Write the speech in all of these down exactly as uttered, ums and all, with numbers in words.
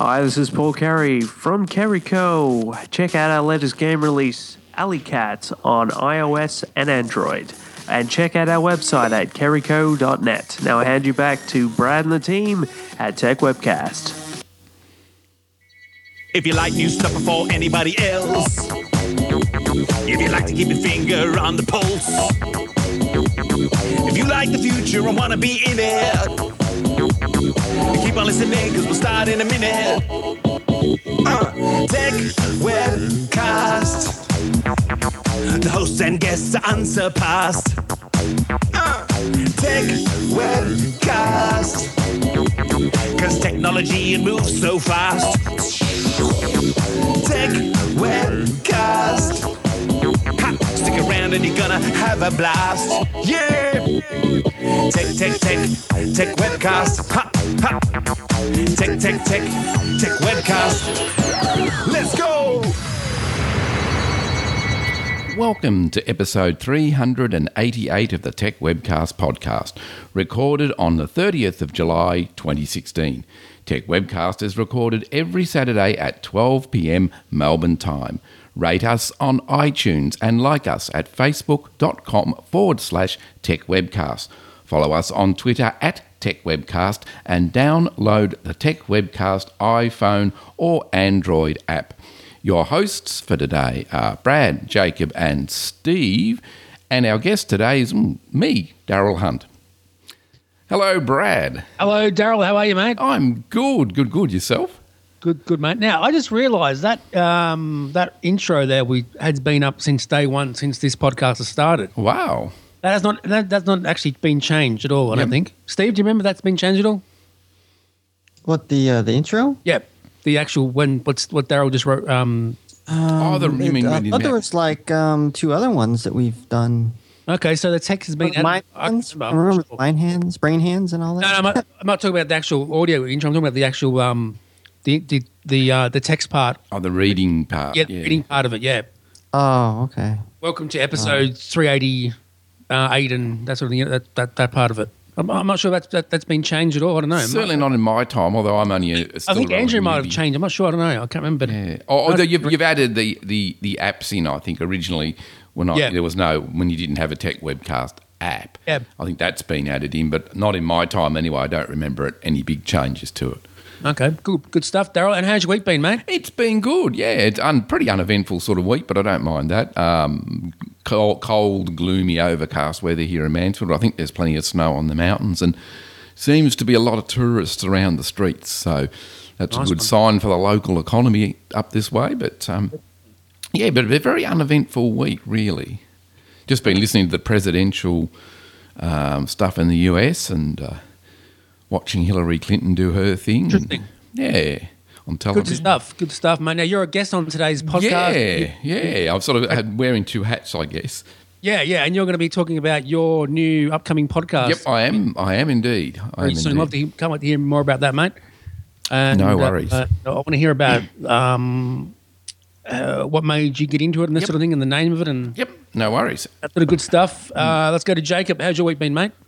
Hi, this is Paul Carey from Carey Co. Check out our latest game release, Alley Cats, on iOS and Android. And check out our website at carey co dot net. Now I hand you back to Brad and the team at Tech Webcast. If you like new stuff before anybody else, if you like to keep your finger on the pulse, if you like the future and want to be in it, keep on listening because we'll start in a minute. Uh, Tech Webcast. The hosts and guests are unsurpassed. Uh, Tech Webcast. Cause technology, it moves so fast. Tech Webcast. Ha, stick around and you're gonna have a blast. Yeah! Tech, tech, tech, Tech Webcast. Ha, ha. Tech, tech, tech, Tech Webcast. Let's go! Welcome to episode three hundred eighty-eight of the Tech Webcast podcast, recorded on the thirtieth of July twenty sixteen. Tech Webcast is recorded every Saturday at twelve p.m. Melbourne time. Rate us on iTunes and like us at facebook.com forward slash Tech Webcast. Follow us on Twitter at Tech Webcast and download the Tech Webcast iPhone or Android app. Your hosts for today are Brad, Jacob and Steve, and our guest today is me, Daryl Hunt. Hello, Brad. Hello, Daryl. How are you, mate? I'm good, good, good. Yourself? Good, good, mate. Now, I just realised that um, that intro there we has been up since day one, since this podcast has started. Wow. That has not that, that's not actually been changed at all, I yep. don't think. Steve, do you remember that's been changed at all? What, the uh, the intro? Yep. The actual when what's what Daryl just wrote. Um, um, oh, the you mean it, uh, I thought there was like um, two other ones that we've done. Okay, so the text has been. Mind hands, I remember sure. Mind hands, brain hands, and all that. No, no, I'm not, I'm not talking about the actual audio intro. I'm talking about the actual um, the the the uh, the text part. Oh, the reading part. Yeah, the yeah. reading part of it. Yeah. Oh, okay. Welcome to episode oh. three eighty-eight and that sort of thing. That that, that part of it. I'm, I'm not sure that's that, that's been changed at all. I don't know. Certainly not in my time, although I'm only a, still I think Andrew might maybe. have changed. I'm not sure. I don't know. I can't remember. Yeah. Oh, although you've, you've added the, the, the apps in, I think, originally when I, yeah. there was no, when you didn't have a Tech Webcast app. Yeah. I think that's been added in, but not in my time anyway. I don't remember it, any big changes to it. Okay, good good stuff, Daryl. And how's your week been, mate? It's been good, yeah. It's a un, pretty uneventful sort of week, but I don't mind that. Um, cold, cold, gloomy, overcast weather here in Mansfield. I think there's plenty of snow on the mountains and seems to be a lot of tourists around the streets. So that's nice a good one. Sign for the local economy up this way. But, um, yeah, but a very uneventful week, really. Just been listening to the presidential um, stuff in the U S and... Uh, watching Hillary Clinton do her thing. Interesting. And, yeah, on television. Good stuff, good stuff, mate. Now, you're a guest on today's podcast. Yeah, yeah. I've sort of had wearing two hats, I guess. Yeah, yeah, and you're going to be talking about your new upcoming podcast. Yep, I am. I am indeed. I am so indeed. I'd love to, can't wait to hear more about that, mate. And, no worries. Uh, uh, I want to hear about um, uh, what made you get into it and that yep. sort of thing and the name of it. And Yep, no worries. That sort of good stuff. Uh, let's go to Jacob. How's your week been, mate?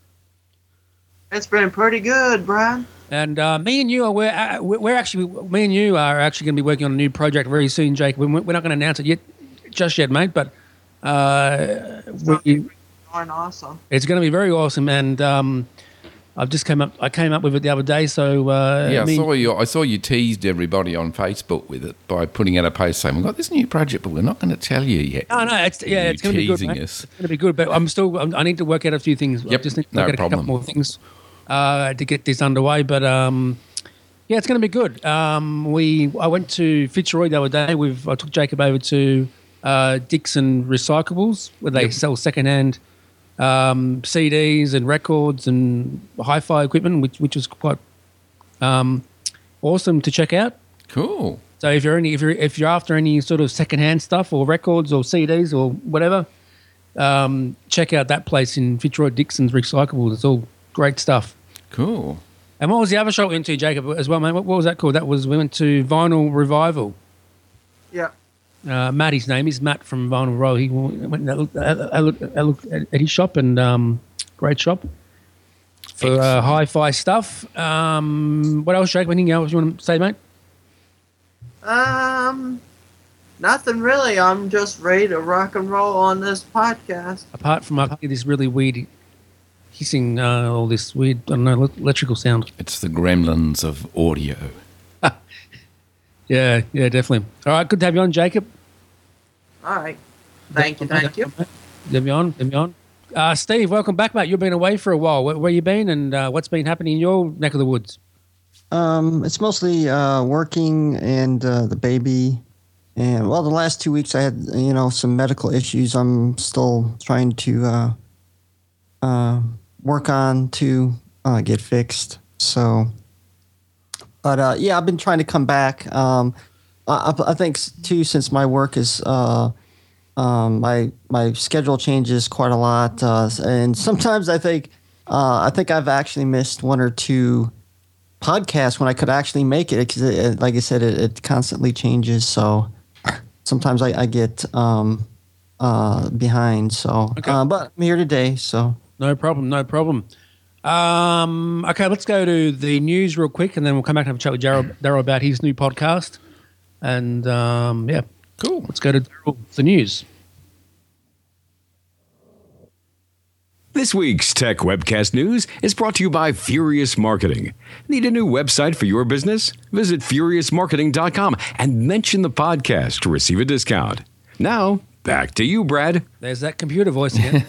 It's been pretty good, Brian. And uh, me and you are we're, uh, we're actually me and you are actually going to be working on a new project very soon, Jake. We're, we're not going to announce it yet, just yet, mate. But uh, it's we, awesome. It's going to be very awesome. And um, I've just came up. I came up with it the other day. So uh, yeah, I me, saw you. I saw you teased everybody on Facebook with it by putting out a post saying we've got this new project, but we're not going to tell you yet. No, no, it's yeah, it's going to be good. Mate. It's going to be good. But I'm still. I'm, I need to work out a few things. Yep, I just need to no work out problem. a couple more things. Uh, to get this underway, but um, yeah, it's going to be good. Um, we I went to Fitzroy the other day. We've I took Jacob over to uh, Dixon Recyclables where they yep. sell secondhand um, C Ds and records and hi-fi equipment, which which was quite um, awesome to check out. Cool. So if you're any if you're if you're after any sort of secondhand stuff or records or C Ds or whatever, um, check out that place in Fitzroy, Dixon's Recyclables. It's all great stuff. Cool. And what was the other show we went to, Jacob, as well, mate? What, what was that called? That was, we went to Vinyl Revival. Yeah. Uh, Matty's name is Matt from Vinyl Row. He went and looked, I looked, I looked at his shop and um, great shop. for uh, hi-fi stuff. Um, what else, Jake? Anything else you want to say, mate? Um, nothing really. I'm just ready to rock and roll on this podcast. Apart from I hear this really weird hissing, uh, all this weird, I don't know, electrical sound. It's the gremlins of audio. Yeah, yeah, definitely. All right, good to have you on, Jacob. All right. Thank you. Thank you. Have you on? Have you on? Uh, Steve, welcome back, mate. You've been away for a while. Where, where you been, and uh, what's been happening in your neck of the woods? Um, it's mostly uh, working and uh, the baby. And, well, the last two weeks I had, you know, some medical issues I'm still trying to uh, uh, work on to uh, get fixed. So, but, uh, yeah, I've been trying to come back. Um, I, I think, too, since my work is uh, – Um, my my schedule changes quite a lot, uh, and sometimes I think uh, I think I've actually missed one or two podcasts when I could actually make it because, like I said, it, it constantly changes. So sometimes I, I get um, uh, behind. So, okay. uh, but I'm here today. So no problem, no problem. Um, okay, let's go to the news real quick, and then we'll come back and have a chat with Daryl Daryl about his new podcast. And um, yeah. Cool. Let's go to the news. This week's Tech Webcast News is brought to you by Furious Marketing. Need a new website for your business? Visit furious marketing dot com and mention the podcast to receive a discount. Now, back to you, Brad. There's that computer voice again.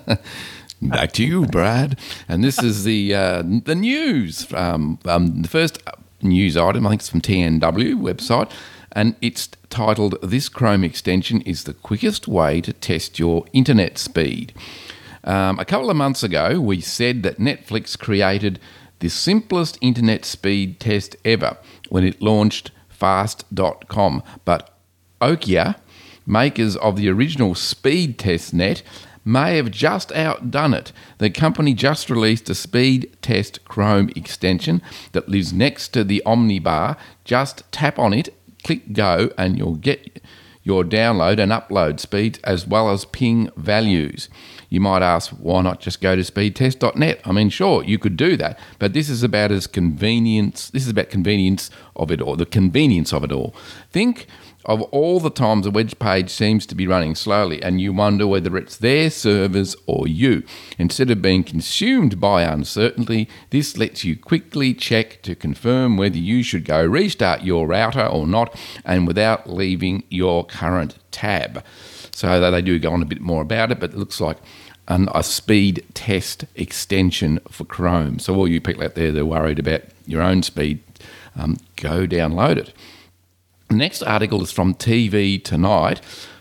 Back to you, Brad. And this is the uh, the news. Um, um, the first news item, I think it's from T N W website. And it's titled, "This Chrome extension is the quickest way to test your internet speed." Um, a couple of months ago, we said that Netflix created the simplest internet speed test ever when it launched fast dot com. But Nokia, makers of the original speed test net, may have just outdone it. The company just released a speed test Chrome extension that lives next to the Omnibar. Just tap on it, click go, and you'll get your download and upload speeds as well as ping values. You might ask, why not just go to speed test dot net? I mean, sure, you could do that, but this is about as convenience. This is about convenience of it all, the convenience of it all. Think of all the times a web page seems to be running slowly and you wonder whether it's their servers or you. Instead of being consumed by uncertainty, this lets you quickly check to confirm whether you should go restart your router or not, and without leaving your current tab. So they do go on a bit more about it, but it looks like an, a speed test extension for Chrome. So all you people out there that are worried about your own speed, um, go download it. Next article is from T V Tonight.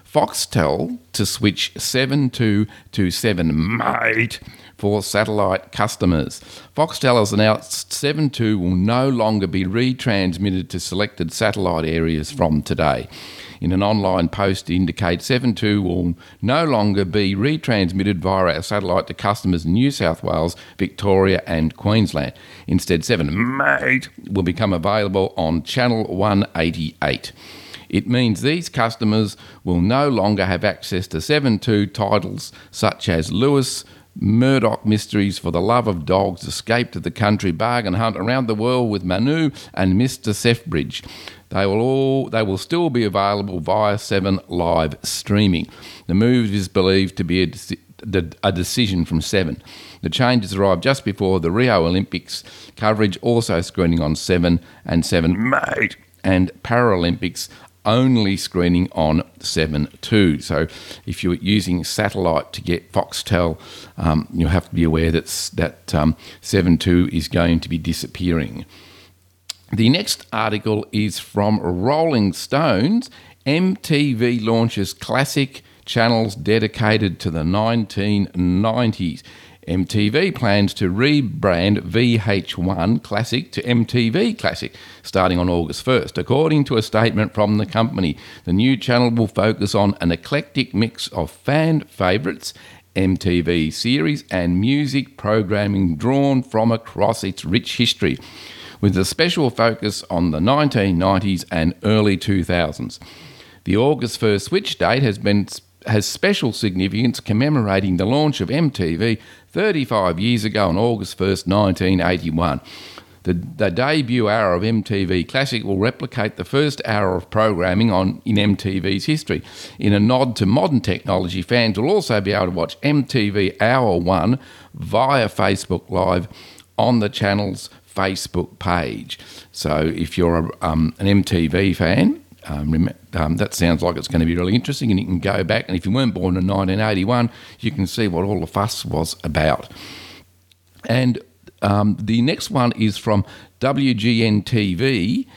Foxtel to switch seven two to seven mate for satellite customers. Foxtel has announced seven two will no longer be retransmitted to selected satellite areas from today. In an online post, it indicates seven two will no longer be retransmitted via our satellite to customers in New South Wales, Victoria and Queensland. Instead, seven mate will become available on Channel one eighty-eight. It means these customers will no longer have access to seven two titles such as Lewis, Murdoch Mysteries, For the Love of Dogs, Escape to the Country, Bargain Hunt, Around the World with Manu and Mister Sethbridge. They will all they will still be available via Seven live streaming. The move is believed to be a, de- a decision from Seven. The changes arrived just before the Rio Olympics coverage, also screening on Seven and Seven mate, and Paralympics only screening on seven two. So if you're using satellite to get Foxtel, um, you'll have to be aware that's, that um, seven two is going to be disappearing. The next article is from Rolling Stones. M T V launches classic channels dedicated to the nineteen nineties. M T V plans to rebrand V H one Classic to M T V Classic starting on August first. According to a statement from the company, the new channel will focus on an eclectic mix of fan favourites, M T V series and music programming drawn from across its rich history, with a special focus on the nineteen nineties and early two thousands. The August first switch date has been has special significance commemorating the launch of M T V thirty-five years ago on August first, nineteen eighty-one. The, the debut hour of M T V Classic will replicate the first hour of programming on in M T V's history. In a nod to modern technology, fans will also be able to watch M T V Hour one via Facebook Live on the channel's Facebook page. So if you're a, um, an M T V fan, um, rem- um, that sounds like it's going to be really interesting, and you can go back, and if you weren't born in nineteen eighty-one, you can see what all the fuss was about. And Um, the next one is from W G N T V.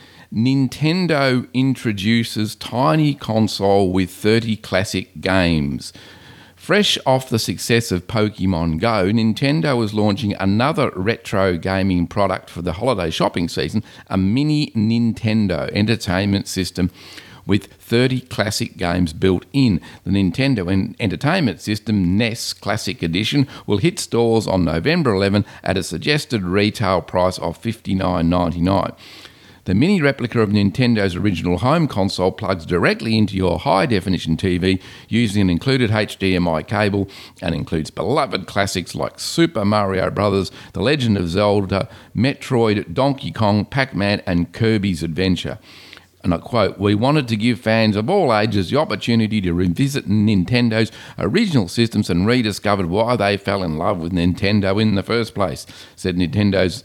Nintendo introduces tiny console with thirty classic games. Fresh off the success of Pokemon Go, Nintendo is launching another retro gaming product for the holiday shopping season, a mini Nintendo entertainment system with thirty classic games built in. The Nintendo Entertainment System N E S Classic Edition will hit stores on November eleventh at a suggested retail price of fifty-nine ninety-nine. The mini replica of Nintendo's original home console plugs directly into your high-definition T V using an included H D M I cable and includes beloved classics like Super Mario Bros., The Legend of Zelda, Metroid, Donkey Kong, Pac-Man and Kirby's Adventure. And I quote, "We wanted to give fans of all ages the opportunity to revisit Nintendo's original systems and rediscover why they fell in love with Nintendo in the first place," said Nintendo's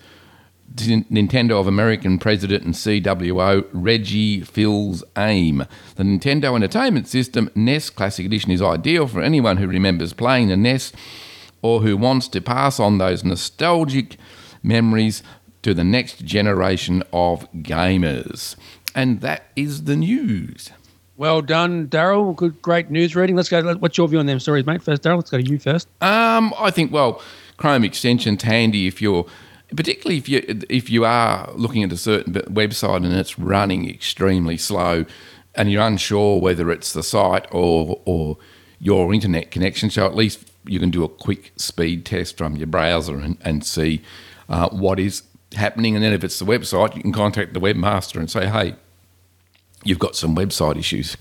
Nintendo of American President and C W O Reggie Fils-Aime. The Nintendo Entertainment System N E S Classic Edition is ideal for anyone who remembers playing the N E S or who wants to pass on those nostalgic memories to the next generation of gamers. And that is the news. Well done, Daryl. Good, great news reading. Let's go. What's your view on them stories, mate? First, Daryl. Let's go to you first. Um, I think, well, Chrome extension's handy if you're, particularly if you if you are looking at a certain website and it's running extremely slow, and you're unsure whether it's the site or or your internet connection. So at least you can do a quick speed test from your browser and and see uh, what is happening. And then if it's the website, you can contact the webmaster and say, hey, you've got some website issues.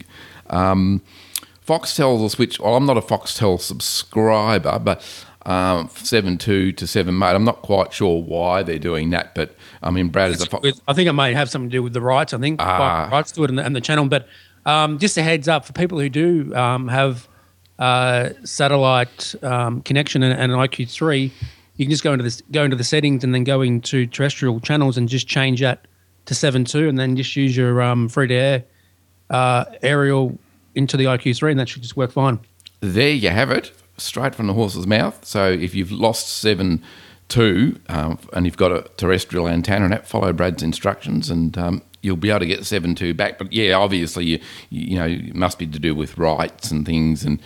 Um, Foxtel will switch. Well, I'm not a Foxtel subscriber, but um, seven two to seven mate. I'm not quite sure why they're doing that, but I mean, Brad is a Fox. I think it may have something to do with the rights. I think Ah. rights to it and the, and the channel. But um, just a heads up for people who do um, have uh, satellite um, connection and, and an I Q three. You can just go into this, go into the settings, and then go into terrestrial channels and just change that to seven two, and then just use your um, free-to-air uh, aerial into the I Q three, and that should just work fine. There you have it, straight from the horse's mouth. So if you've lost seven two um, and you've got a terrestrial antenna and that, follow Brad's instructions, and um, you'll be able to get seven two back. But yeah, obviously, you, you know, it must be to do with rights and things, and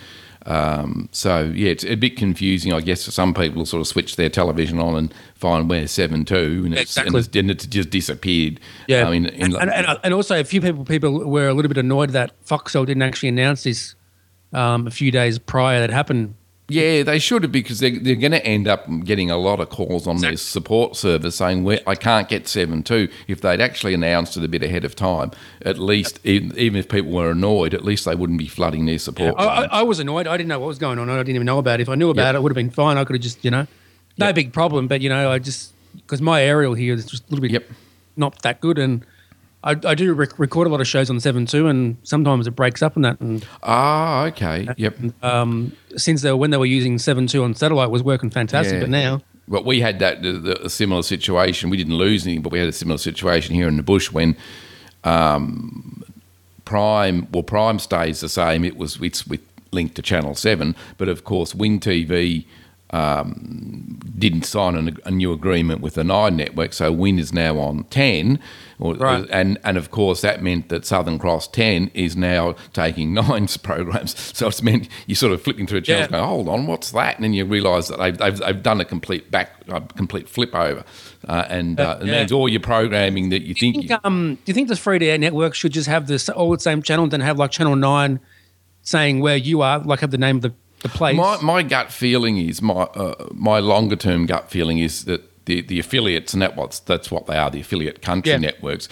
Um, so, yeah, it's a bit confusing, I guess, for some people to sort of switch their television on and find where seven two, and, it's, exactly. and, it's, and it's just disappeared. Yeah, I mean, in, and, and, and also a few people people were a little bit annoyed that Foxtel didn't actually announce this um, a few days prior that happened. yeah, they should have, because they're, they're going to end up getting a lot of calls on Exactly. their support service saying, "Where I can't get seven two." If they'd actually announced it a bit ahead of time, at least, even, even if people were annoyed, at least they wouldn't be flooding their support. I, I, lines. I was annoyed. I didn't know what was going on. I didn't even know about it. If I knew about Yep. it, it would have been fine. I could have just, you know, no Yep. big problem. But, you know, I just, because my aerial here is just a little bit Yep. not that good. And I, I do rec- record a lot of shows on seven two, and sometimes it breaks up on that. And Ah, okay, yep. um, since they were, when they were using seven two on satellite, it was working fantastic. Yeah. But now, But we had that the, the, a similar situation. We didn't lose anything, but we had a similar situation here in the bush when um, Prime, well, Prime stays the same. It was it's with linked to Channel Seven, but of course, Win T V um, didn't sign an, a new agreement with the Nine network, so Win is now on ten, or, Right. and and of course that meant that Southern Cross ten is now taking Nine's programs. So it's meant you're sort of flipping through channels, Yeah. going, hold on, what's that? And then you realise that they've, they've they've done a complete back, a complete flip over, uh, and uh, it yeah. means all your programming that you do you think. think, um, do you think the free-to-air network should just have this all the same channel, then have like Channel nine saying where you are, like have the name of the, the place? My my gut feeling is my uh, my longer term gut feeling is that the, the affiliates, and that what's that's what they are, the affiliate country Yeah. networks,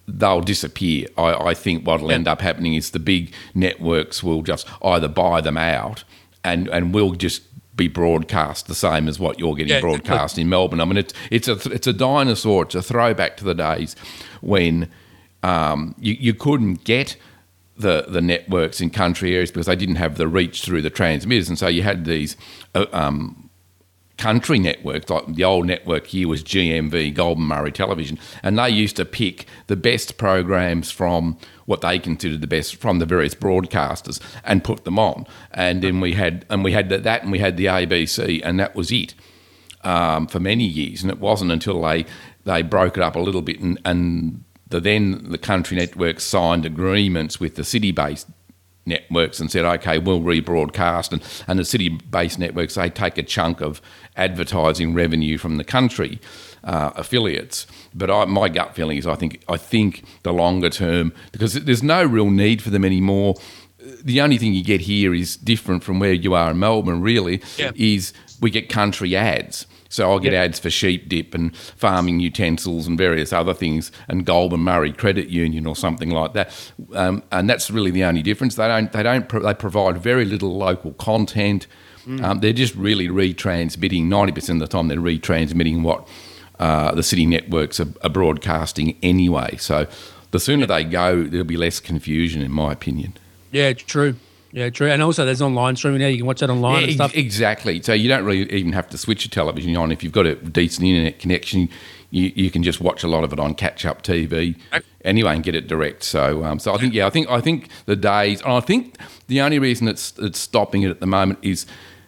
they'll disappear. I, I think what'll end up happening is the big networks will just either buy them out and, and we'll just be broadcast the same as what you're getting yeah, broadcast exactly. in Melbourne. I mean, it's it's a it's a dinosaur. It's a throwback to the days when um, you you couldn't get the the networks in country areas because they didn't have the reach through the transmitters, and so you had these uh, um, country networks. Like the old network here was G M V, Goulburn Murray Television, and they used to pick the best programs from what they considered the best from the various broadcasters and put them on. And then we had and we had that and we had the A B C, and that was it um, for many years. And it wasn't until they they broke it up a little bit and, and the, then the country networks signed agreements with the city-based networks and said, okay, we'll rebroadcast. And, and the city-based networks, they take a chunk of advertising revenue from the country uh, affiliates. But I, my gut feeling is I think I think the longer term, because there's no real need for them anymore. The only thing you get here is different from where you are in Melbourne, really, yep. is we get country ads. So I'll get yep. ads for sheep dip and farming utensils and various other things, and Goulburn Murray Credit Union or something like that. Um, and that's really the only difference. They don't. They don't. Pro- they provide very little local content. Mm. Um, they're just really retransmitting. ninety percent of the time, they're retransmitting what uh, the city networks are, are broadcasting anyway. So the sooner they go, there'll be less confusion, in my opinion. Yeah, true. Yeah, true. And also there's online streaming now. You can watch that online yeah, and stuff. Exactly. So you don't really even have to switch your television on. If you've got a decent internet connection, you, you can just watch a lot of it on catch-up T V anyway and get it direct. So um, so I think, yeah, I think I think the days, and I think the only reason it's, it's stopping it at the moment is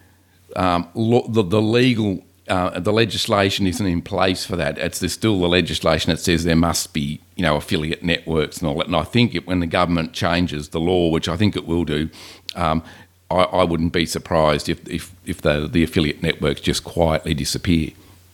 um, lo- the, the legal, uh, the legislation isn't in place for that. It's there's still the legislation that says there must be, you know, affiliate networks and all that. And I think it, when the government changes the law, which I think it will do, um, I, I wouldn't be surprised if if, if the, the affiliate networks just quietly disappear.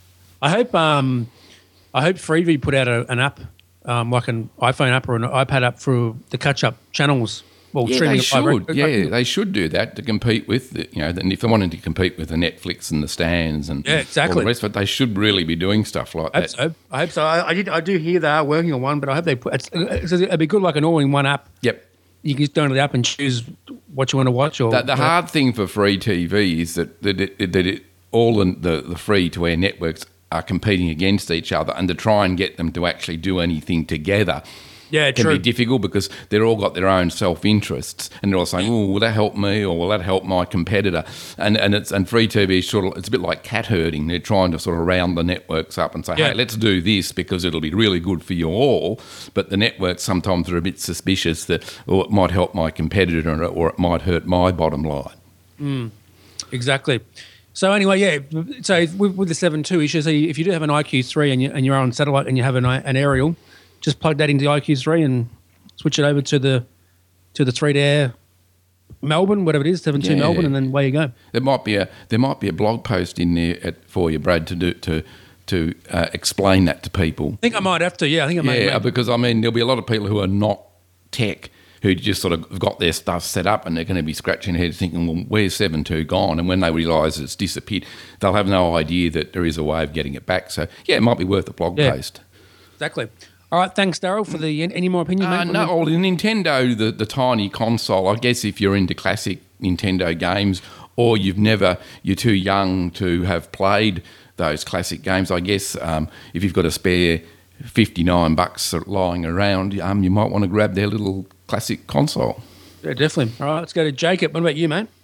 I hope um, I hope Freevee put out a, an app, um, like an iPhone app or an iPad app for the catch-up channels. Well, yeah, they should. Yeah, they should do that to compete with, the, you know, and if they wanted to compete with the Netflix and the Stands and yeah, exactly. all the rest of it, they should really be doing stuff like I hope that. So. I hope so. I, I did. I do hear they are working on one, but I hope they put. It's, it's, it'd be good, like an all-in-one app. Yep. You can just download the app and choose what you want to watch. Or the, the hard thing for free T V is that that, it, that it, all the, the, the free-to-air networks are competing against each other, and to try and get them to actually do anything together. Yeah, can true. be difficult because they're all got their own self-interests, and they're all saying, "Oh, will that help me, or will that help my competitor?" And and it's and free T V is sort of it's a bit like cat herding. They're trying to sort of round the networks up and say, yeah. "Hey, let's do this because it'll be really good for you all." But the networks sometimes are a bit suspicious that, oh, it might help my competitor or it might hurt my bottom line. Mm, exactly. So anyway, yeah. So with, with the seven two issue, so if you do have an I Q three and you and you're on satellite and you have an an aerial, just plug that into the I Q three and switch it over to the to the three to air Melbourne, whatever it is, seven two yeah. Melbourne, and then away you go. There might be a there might be a blog post in there at, for you, Brad, to do to to uh, explain that to people. I think I might have to. Yeah, I think I might. Yeah, because I mean there'll be a lot of people who are not tech who just sort of got their stuff set up and they're going to be scratching their heads thinking, well, where's seven two gone? And when they realise it's disappeared, they'll have no idea that there is a way of getting it back. So yeah, it might be worth a blog yeah, post. Exactly. All right, thanks, Daryl, for the any more opinion, uh, mate? No, well, the Nintendo, the, the tiny console, I guess if you're into classic Nintendo games or you've never, you're too young to have played those classic games, I guess um, if you've got a spare fifty-nine bucks lying around, um, you might want to grab their little classic console. Yeah, definitely. All right, let's go to Jacob. What about you, mate?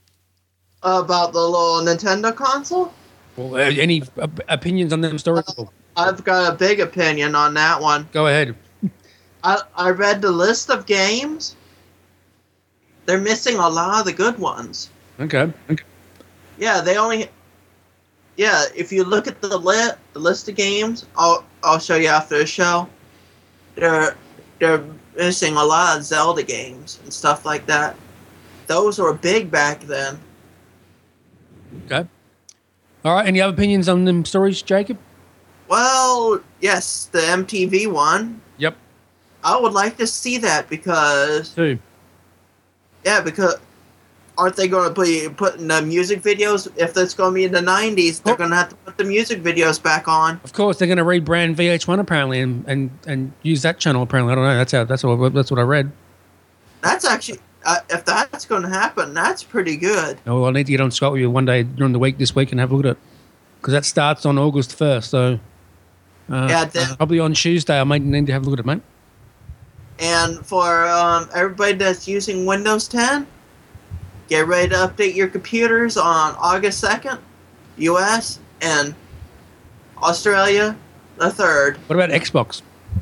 About the little Nintendo console? Well, uh, any op- opinions on them stories? Uh, I've got a big opinion on that one. Go ahead. I, I read the list of games. They're missing a lot of the good ones. Okay. okay. Yeah, they only... Yeah, if you look at the, li- the list of games, I'll I'll show you after the show. They're, they're missing a lot of Zelda games and stuff like that. Those were big back then. Okay. All right, any other opinions on them stories, Jacob? Well, yes, the M T V one. Yep. I would like to see that because... Who? Yeah, because aren't they going to be putting the music videos? If it's going to be in the nineties, they're oh. going to have to put put the music videos back on. Of course, they're going to rebrand V H one apparently and, and, and use that channel apparently. I don't know. That's how. That's what. That's what I read. That's actually, uh, if that's going to happen, that's pretty good. Oh, well, I need to get on Scott with you one day during the week this week and have a look at it because that starts on August first. So uh, Yeah, then- uh, probably on Tuesday I might need to have a look at it, mate. And for um, everybody that's using Windows ten, get ready to update your computers on August second, U S, and Australia the third. What about Xbox?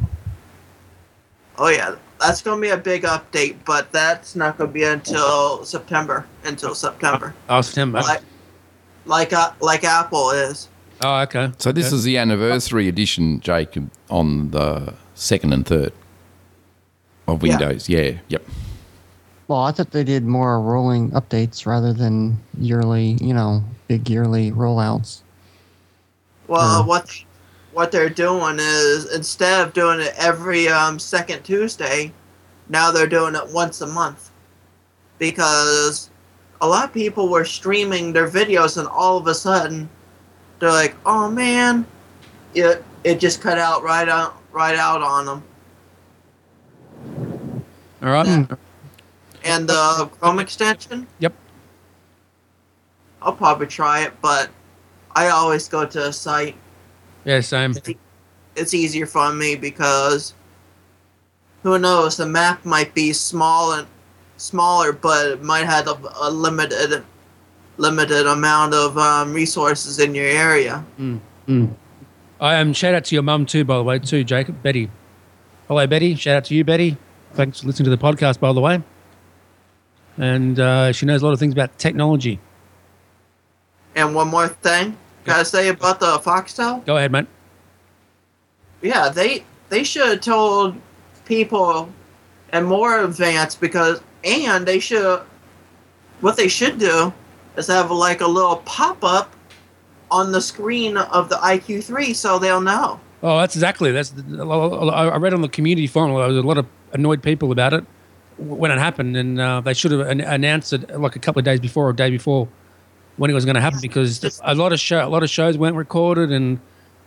Oh, yeah, that's going to be a big update, but that's not going to be until September. Until September. Oh, September. Like, like, uh, like Apple is. Oh, okay. So this Okay. is the anniversary edition, Jacob, on the second and third of Yeah. Windows. Yeah. Yep. Well, I thought they did more rolling updates rather than yearly, you know, big yearly rollouts. Well, Hmm. what what they're doing is instead of doing it every um, second Tuesday, now they're doing it once a month. Because a lot of people were streaming their videos and all of a sudden they're like, "Oh man, it it just cut out right out right out on them." All right. Hmm. And the Chrome extension, Yep. I'll probably try it, but I always go to a site. Yeah, same. It's easier for me because who knows, the map might be small and smaller, but it might have a, a limited limited amount of um, resources in your area. I um, shout out to your mum too, by the way, too, Jacob. Betty. Hello, Betty. Shout out to you, Betty. Thanks for listening to the podcast, by the way. And uh, she knows a lot of things about technology. And one more thing, can I say about the Foxtel? Go ahead, mate. Yeah, they they should have told people and more advanced because, and they should, what they should do is have like a little pop up on the screen of the I Q three so they'll know. Oh, that's exactly. That's. I read on the community forum. There was a lot of annoyed people about it when it happened, and uh, they should have an- announced it like a couple of days before or a day before when it was going to happen because a lot of show, a lot of shows weren't recorded, and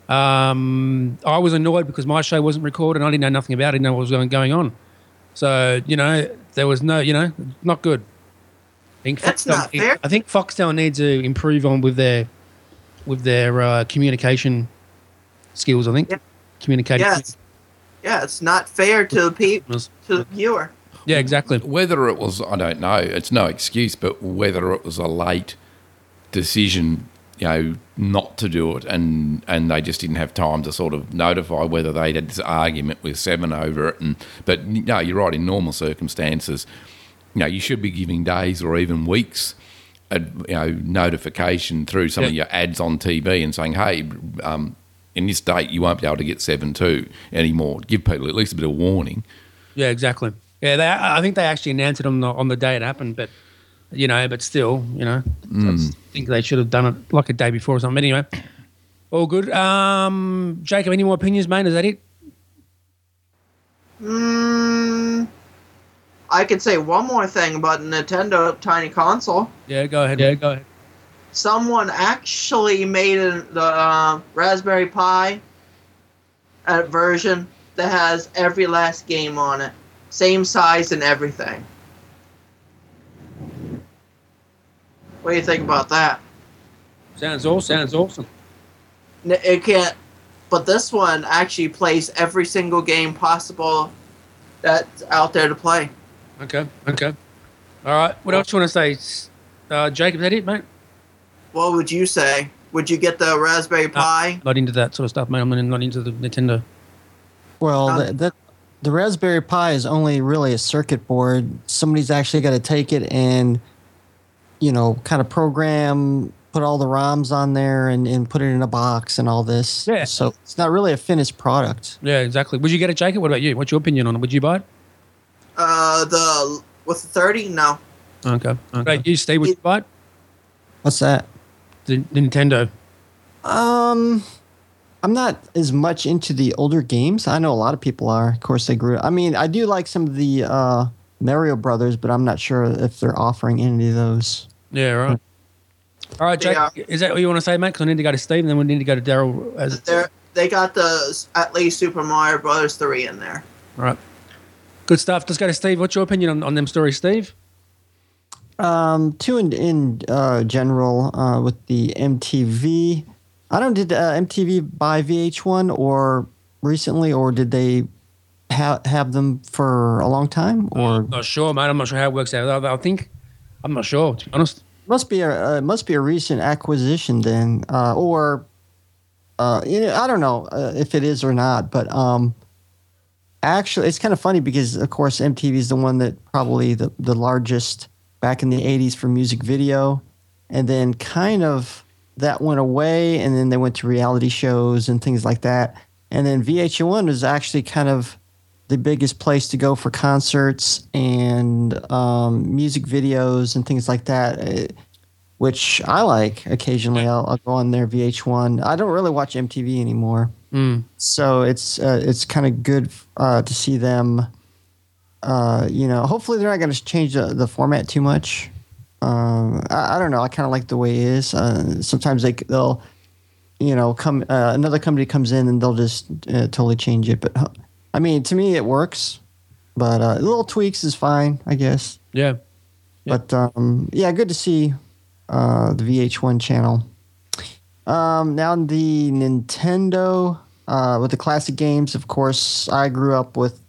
um, I was annoyed because my show wasn't recorded. and I didn't know nothing about it. I didn't know what was going going on. So you know, there was no, you know, not good. I think That's Foxtel- not fair. I think Foxtel needs to improve on with their with their uh, communication skills. I think Yeah. communicating. Yeah, it's, yeah, it's not fair to the pe- to the viewer. Yeah, exactly. Whether it was, I don't know, it's no excuse, but whether it was a late decision, you know, not to do it and, and they just didn't have time to sort of notify whether they had this argument with Seven over it. And But, no, you're right, in normal circumstances, you know, you should be giving days or even weeks a, you know, notification through some of Yeah. your ads on T V and saying, hey, um, in this date you won't be able to get seven two anymore. Give people at least a bit of warning. Yeah, exactly. Yeah, they, I think they actually announced it on the on the day it happened, but you know, but still, you know, I just think they should have done it like a day before or something. Anyway, all good. Um, Jacob, any more opinions, mate? Is that it? Mm, I could say one more thing about Nintendo Tiny Console. Yeah, go ahead. Yeah, go ahead. Someone actually made a, the uh, Raspberry Pi uh, version that has every last game on it. Same size and everything. What do you think about that? Sounds awesome. Sounds awesome. N- It can't, but this one actually plays every single game possible that's out there to play. Okay. Okay. All right. What else you want to say, S- uh, Jacob? Is that it, mate? What would you say? Would you get the Raspberry Pi? Not into that sort of stuff, mate. I'm not not into the Nintendo. Well, Um, that, that the Raspberry Pi is only really a circuit board. Somebody's actually got to take it and, you know, kind of program, put all the ROMs on there, and, and put it in a box and all this. Yeah. So it's not really a finished product. Yeah, exactly. Would you get it, Jacob? What about you? What's your opinion on it? Would you buy it? Uh, the with the thirty? No. Okay. Okay. You, Steve, would you buy it? What's that? The Nintendo. Um, I'm not as much into the older games. I know a lot of people are. Of course, they grew. I mean, I do like some of the uh, Mario Brothers, but I'm not sure if they're offering any of those. Yeah, right. All right, They Jake, are. is that what you want to say, mate? Because I need to go to Steve, and then we need to go to Daryl. As They're, they got the at least Super Mario Brothers three in there. all right, good stuff. Let's go to Steve. What's your opinion on, on them stories, Steve? Um, two in in uh, general uh, with the M T V. I don't did uh, M T V buy V H one or recently, or did they ha- have them for a long time? Or Not sure, mate. I'm not sure how it works out. I, I think I'm not sure, to be honest. must be a uh, must be a recent acquisition then, uh, or uh, you know, I don't know uh, if it is or not. But um, actually, it's kind of funny because of course M T V is the one that probably the the largest back in the eighties for music video, and then kind of that went away, and then they went to reality shows and things like that, and then V H one was actually kind of the biggest place to go for concerts and um, music videos and things like that, eh, which I like. Occasionally, I'll, I'll go on their V H one. I don't really watch M T V anymore, Mm. so it's uh, it's kind of good uh, to see them. Uh, you know, hopefully they're not going to change the, the format too much. Um, I, I don't know. I kind of like the way it is. Uh, sometimes they they'll, you know, come uh, another company comes in and they'll just uh, totally change it. But uh, I mean, to me, it works. But uh, little tweaks is fine, I guess. Yeah. Yeah. But um, yeah, good to see uh, the V H one channel. Um, now the Nintendo uh, with the classic games. Of course, I grew up with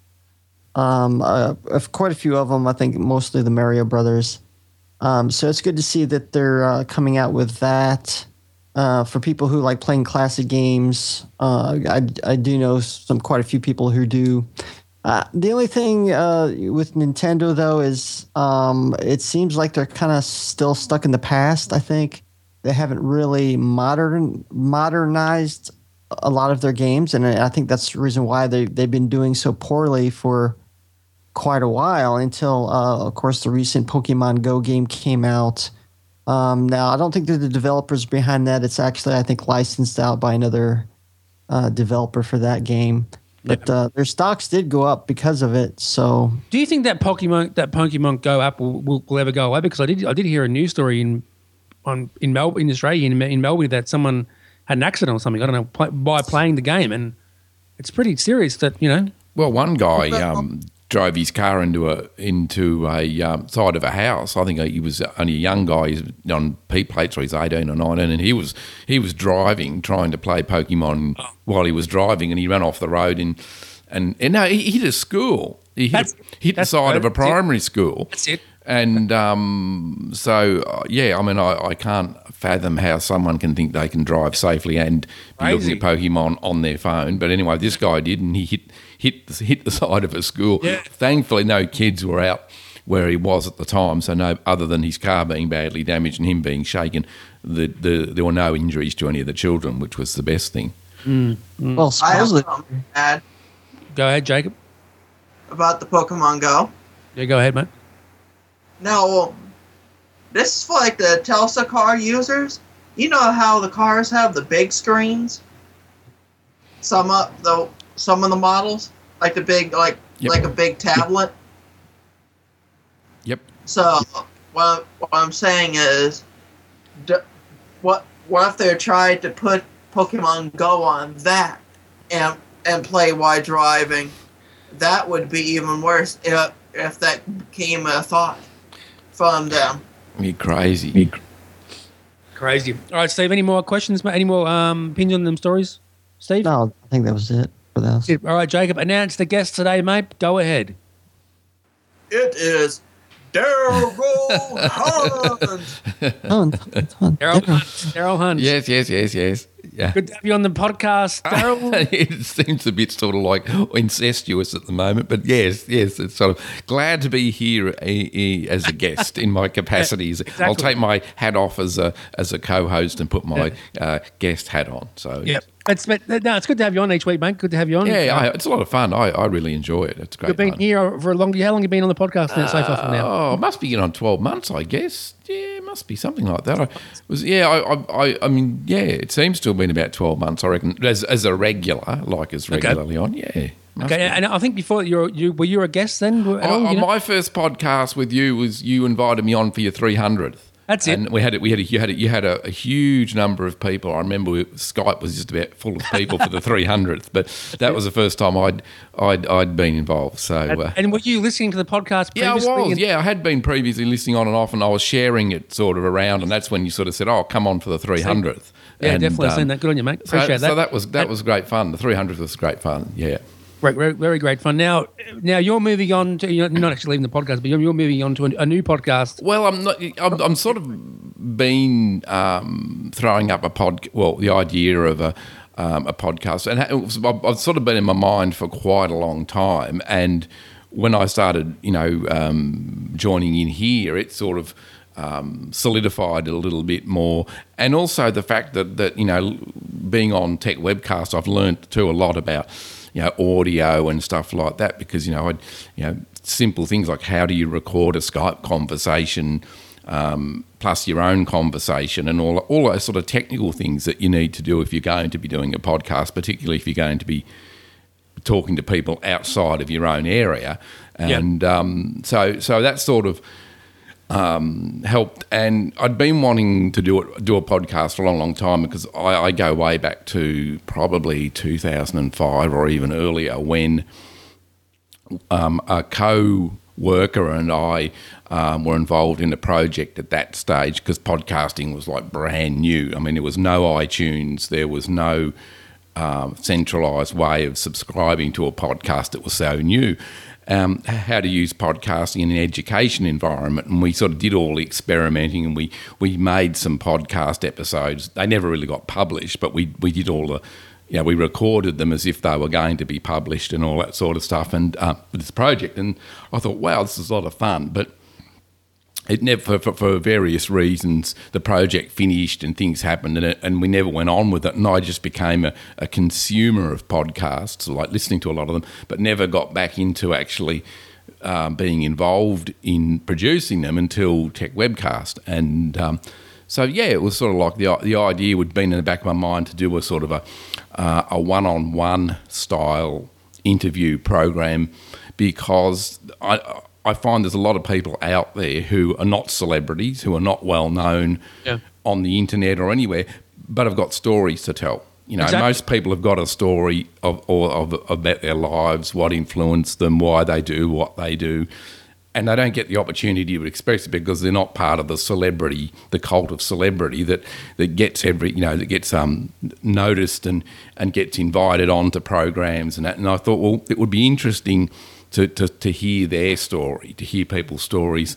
um, uh, of quite a few of them. I think mostly the Mario Brothers. Um, so it's good to see that they're uh, coming out with that. Uh, for people who like playing classic games, uh, I, I do know some quite a few people who do. Uh, the only thing uh, with Nintendo though is um, it seems like they're kind of still stuck in the past. I think they haven't really modern modernized a lot of their games, and I think that's the reason why they they've been doing so poorly for quite a while until, uh, of course, the recent Pokemon Go game came out. Um, now, I don't think they're the developers behind that. It's actually, I think, licensed out by another uh, developer for that game. But uh, their stocks did go up because of it. So, Do you think that Pokemon that Pokemon Go app will, will, will ever go away? Because I did I did hear a news story in on in Melbourne, in Australia, in, in Melbourne, that someone had an accident or something. I don't know play, by playing the game, and it's pretty serious. That you know. Well, one guy um, drove his car into a into a um, side of a house. I think he was only a young guy. He's on P plates, or he's eighteen or nineteen, and he was he was driving, trying to play Pokemon oh. while he was driving, and he ran off the road and and, and no, he hit a school. He hit, That's, hit the side of a primary it. school. That's it. And um, so, uh, yeah, I mean, I, I can't fathom how someone can think they can drive safely and be Crazy. looking at Pokemon on their phone. But anyway, this guy did, and he hit hit the, hit the side of a school. Yeah. Thankfully, no kids were out where he was at the time, so no, other than his car being badly damaged and him being shaken, the, the, there were no injuries to any of the children, which was the best thing. Mm, mm. well, I have supposedly, something to add Go ahead, Jacob. about the Pokemon Go. Yeah, go ahead, mate. Now, this is for like the Telsa car users. You know how the cars have the big screens? Some of the some of the models, like the big, like Yep. like a big tablet. Yep. So what, what I'm saying is, d- what what if they tried to put Pokemon Go on that and and play while driving? That would be even worse if if that became a thought from them. You're crazy. Crazy. All right, Steve. Any more questions, mate? Any more um, opinions on them stories, Steve? no, I think that was it for that. All right, Jacob. Announce the guest today, mate. Go ahead. It is Daryl Hunt. Oh, Daryl Hunt. Daryl Hunt. Yes, yes, yes, yes. Yeah. Good to have you on the podcast, Daryl. It seems a bit sort of like incestuous at the moment, but yes, yes, it's sort of glad to be here eh, eh, as a guest in my capacities. Exactly. I'll take my hat off as a as a co-host and put my uh, guest hat on. So Yeah. It's, but, no, it's good to have you on each week, mate. Good to have you on. yeah, I, it's a lot of fun. I, I really enjoy it. It's great. You've been fun. here for a long. How long have you been on the podcast now, so far from now? Oh, it must be getting on twelve months, I guess. Yeah, it must be something like that. I was, yeah, I, I, I, I mean, yeah, it seems to have been about twelve months, I reckon, as as a regular, like as regularly on. Yeah. must Okay, be. and I think before you were you were you a guest then? At all, I, you know? my first podcast with you was you invited me on for your three hundredth. That's it. And we had it. We had a, you had a, you had a, a huge number of people. I remember we, Skype was just about full of people for the three hundredth, but that was the first time I'd I'd, I'd been involved. So, And, uh, and were you listening to the podcast yeah, I previously? was. And- Yeah, I had been previously listening on and off, and I was sharing it sort of around, and that's when you sort of said, "Oh, come on for the three hundredth." Yeah, and, definitely um, seen that. Good on you, mate. So, Appreciate that. so that was that was great fun. The three hundredth was great fun. Yeah. Great, very, very great fun. Now, now you're moving on to, you're not actually leaving the podcast, but you're, you're moving on to a, a new podcast. Well, I'm not. I'm, I'm sort of been um, throwing up a pod. Well, the idea of a um, a podcast, and it was, I've, I've sort of been in my mind for quite a long time. And when I started, you know, um, joining in here, it sort of um, solidified a little bit more. And also the fact that that you know, being on Tech Webcast, I've learned too a lot about, you know, audio and stuff like that, because, you know, I'd, you know, simple things like how do you record a Skype conversation, um, plus your own conversation, and all all those sort of technical things that you need to do if you're going to be doing a podcast, particularly if you're going to be talking to people outside of your own area. And um, so so that sort of Um, helped, and I'd been wanting to do it, do a podcast for a long, long time, because I, I go way back to probably two thousand five or even earlier, when um, a co-worker and I um, were involved in a project at that stage, because podcasting was like brand new. I mean, there was no iTunes, there was no um, centralised way of subscribing to a podcast that was so new. Um, how to use podcasting in an education environment, and we sort of did all the experimenting, and we, we made some podcast episodes. They never really got published, but we we did all the, you know, we recorded them as if they were going to be published and all that sort of stuff, and uh, with this project. And I thought, wow, this is a lot of fun, but it never, for, for various reasons, the project finished and things happened, and, it, and we never went on with it. And I just became a, a consumer of podcasts, like listening to a lot of them, but never got back into actually um, being involved in producing them until Tech Webcast. And um, so, yeah, it was sort of like the the idea would been in the back of my mind to do a sort of a uh, a one-on-one style interview program, because I. I find there's a lot of people out there who are not celebrities, who are not well known Yeah. on the internet or anywhere, but have got stories to tell. You know, Exactly. most people have got a story of, or of about their lives, what influenced them, why they do what they do, and they don't get the opportunity to express it because they're not part of the celebrity, the cult of celebrity that, that gets every, you know, that gets um, noticed and, and gets invited onto programs and that. And I thought, well, it would be interesting To, to, to hear their story, to hear people's stories.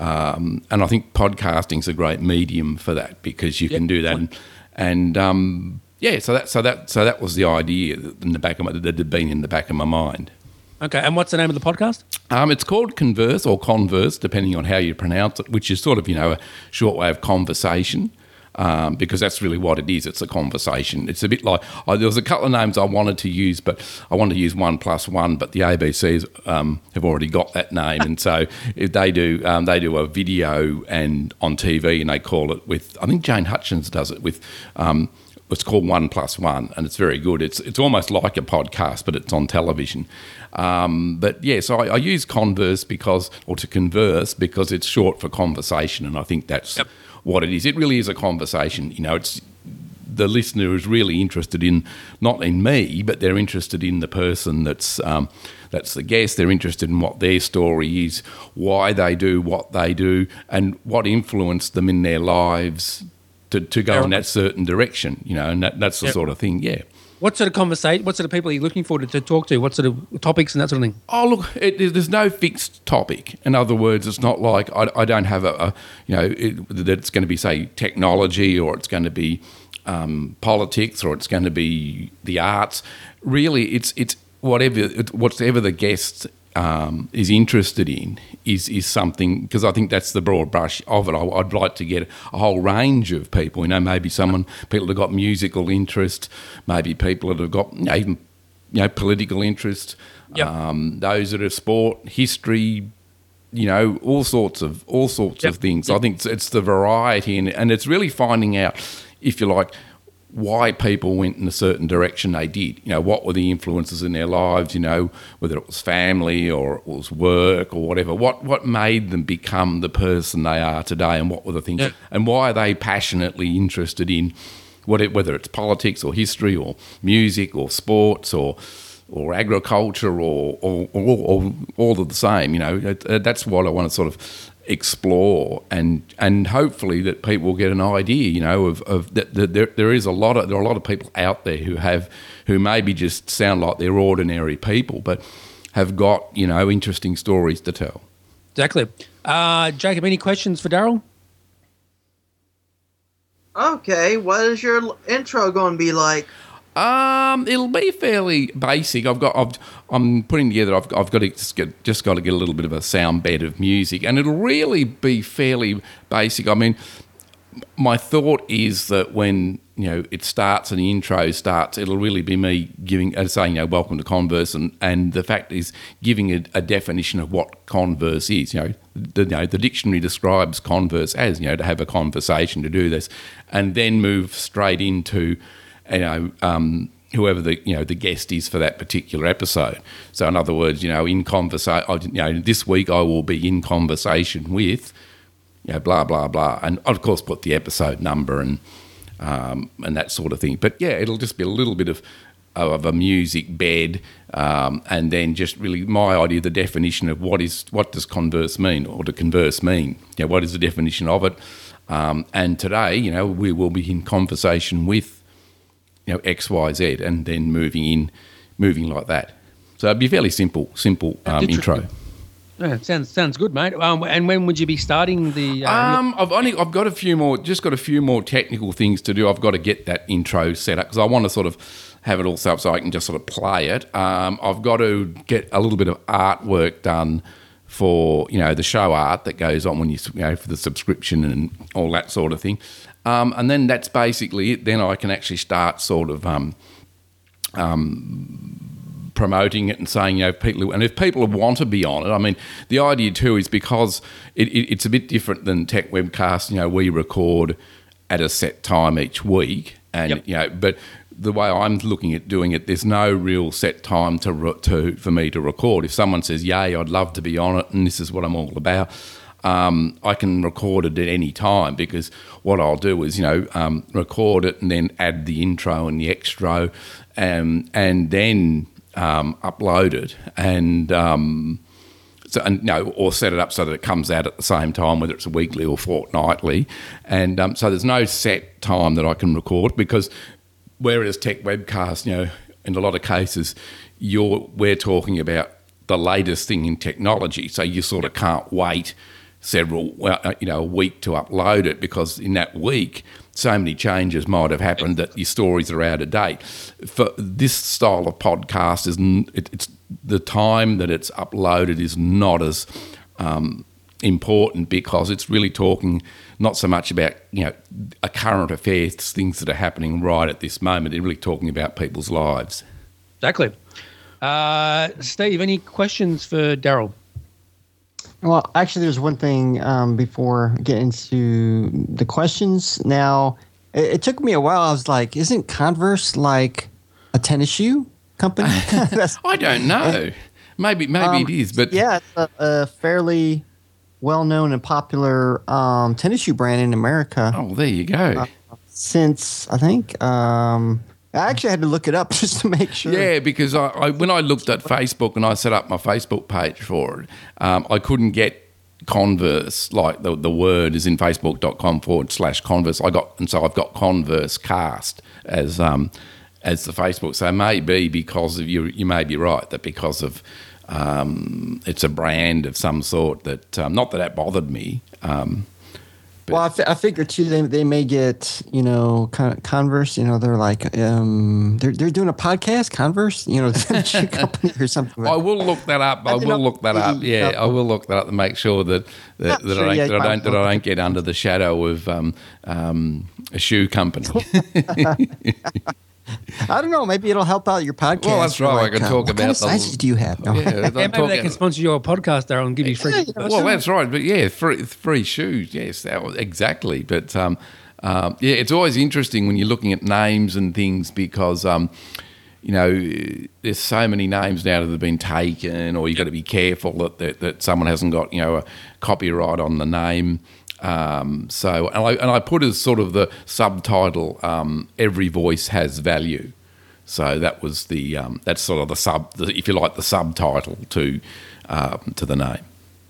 Um, and I think podcasting's a great medium for that, because you Yep. can do that. And, and um, yeah, so that so that so that was the idea in the back of my, that had been in the back of my mind. Okay, and what's the name of the podcast? Um, it's called Converse, or Converse, depending on how you pronounce it, which is sort of, you know, a short way of conversation. Um, because that's really what it is. It's a conversation. It's a bit like, oh, there was a couple of names I wanted to use, but I wanted to use One Plus One, but the A B Cs um, have already got that name, and so if they do um, they do a video and on T V, and they call it with, I think Jane Hutchins does it with. Um, It's called One Plus One, and it's very good. It's it's almost like a podcast, but it's on television. Um, but yeah, so I, I use Converse because, or to converse, because it's short for conversation, and I think that's Yep. what it is. It really is a conversation. You know, it's the listener is really interested in, not in me, but they're interested in the person that's um, that's the guest. They're interested in what their story is, why they do what they do, and what influenced them in their lives to, to go in that certain direction, you know, and that, that's the Yep. sort of thing, yeah. What sort of conversation, what sort of people are you looking for to, to talk to? What sort of topics and that sort of thing? Oh, look, it, there's no fixed topic. In other words, it's not like I, I don't have a, a you know, it, that it's going to be, say, technology, or it's going to be um, politics, or it's going to be the arts. Really, it's it's whatever it, whatever the guest um, is interested in is is something, because I think that's the broad brush of it. I, I'd like to get a whole range of people. You know, maybe someone people that have got musical interest, maybe people that have got, you know, even you know political interest. Yep. Um, those that are sport, history, you know, all sorts of all sorts Yep. of things. Yep. I think it's, it's the variety, and and it's really finding out, if you like, why people went in a certain direction they did. You know, what were the influences in their lives, you know, whether it was family or it was work or whatever. What what made them become the person they are today, and what were the things, Yeah. and why are they passionately interested in what it, whether it's politics or history or music or sports or or agriculture or or, or, or all of the same, you know. It, that's what I want to sort of explore, and and hopefully that people will get an idea, you know, of, of that, that there there is a lot of there are a lot of people out there who have who maybe just sound like they're ordinary people, but have got, you know, interesting stories to tell. Exactly. Uh, Jacob, any questions for Daryl? Okay, what is your l- intro going to be like? Um, it'll be fairly basic. I've got, I've, I'm putting together. I've, I've got to just, get, just got to get a little bit of a sound bed of music, and it'll really be fairly basic. I mean, my thought is that when, you know, it starts and the intro starts, it'll really be me giving, uh, saying, you know, welcome to Converse, and, and the fact is giving a, a definition of what Converse is. You know, the, you know, the dictionary describes Converse as, you know, to have a conversation, to do this, and then move straight into, you know, um, whoever the, you know, the guest is for that particular episode. So in other words, you know, in conversation, you know, this week I will be in conversation with, you know, blah, blah, blah. And of course put the episode number and um, and that sort of thing. But yeah, it'll just be a little bit of of a music bed, um, and then just really my idea, the definition of what is what does converse mean, or to converse mean. You know, what is the definition of it? Um, and today, you know, we will be in conversation with, you know, X, Y, Z, and then moving in, moving like that. So it'd be a fairly simple, simple um, intro. Yeah, sounds sounds good, mate. Um, and when would you be starting the? Uh, Um, I've only I've got a few more, just got a few more technical things to do. I've got to get that intro set up because I want to sort of have it all set up so I can just sort of play it. Um, I've got to get a little bit of artwork done for, you know, the show art that goes on when you, you know, for the subscription and all that sort of thing. Um, and then that's basically it. Then I can actually start sort of um, um, promoting it and saying, you know, people, and if people want to be on it, I mean, the idea too is because it, it, it's a bit different than Tech Webcast. You know, we record at a set time each week, and Yep. you know, but the way I'm looking at doing it, there's no real set time to re- to for me to record. If someone says, "Yay, I'd love to be on it," and this is what I'm all about, um, I can record it at any time, because what I'll do is, you know, um, record it and then add the intro and the extra, and and then um, upload it and. Um, So, and, no, or set it up so that it comes out at the same time, whether it's a weekly or fortnightly. And um, so there's no set time that I can record, because whereas Tech Webcast, you know, in a lot of cases, you're we're talking about the latest thing in technology, so you sort of can't wait several, well, uh, you know, a week to upload it, because in that week so many changes might have happened that your stories are out of date. For this style of podcast, is n- it, it's the time that it's uploaded is not as um, important, because it's really talking not so much about, you know, a current affairs, things that are happening right at this moment. They're really talking about people's lives. Exactly. Uh, Steve, any questions for Daryl? Well, actually, there's one thing um, before getting into the questions. Now, it, it took me a while. I was like, isn't Converse like a tennis shoe company? That's, I don't know. Maybe maybe um, it is, but yeah, it's a, a fairly well-known and popular um, tennis shoe brand in America oh, there you go. since, I think, um, I actually had to look it up just to make sure. Yeah, because I, I when I looked at Facebook and I set up my Facebook page for it, um, I couldn't get Converse, like the the word is in facebook.com forward slash Converse. I got, and so I've got Converse Cast as um as the Facebook. So maybe because of you, you may be right that because of um, it's a brand of some sort that um, not that that bothered me. Um, Well, I, fi- I figure too, they they may get, you know, Con- Converse. You know, they're like um, they're they're doing a podcast, Converse. You know, the shoe company or something. I will look that up. I I will did not look that up. see, Yeah, uh, I will look that up to make sure that that, Yeah, that, sure, I, yeah, don't, that I you don't that I might. don't get under the shadow of um, um, a shoe company. I don't know. Maybe it'll help out your podcast. Well, that's right. I Like, can uh, talk what about kind of the- sizes do you have? No. Yeah, Yeah, I'm maybe talking- they can sponsor your podcast, Daryl, and give you free. Yeah, you know, Well, that's right. But yeah, free free shoes. Yes, that was, exactly. But um, Um, yeah, it's always interesting when you're looking at names and things because, um, you know, there's so many names now that have been taken, or you've got to be careful that, that, that someone hasn't got, you know, a copyright on the name. Um, so, and I, and I put as sort of the subtitle, um, "Every Voice Has Value." So that was the um, that's sort of the sub, the, if you like, the subtitle to um, to the name.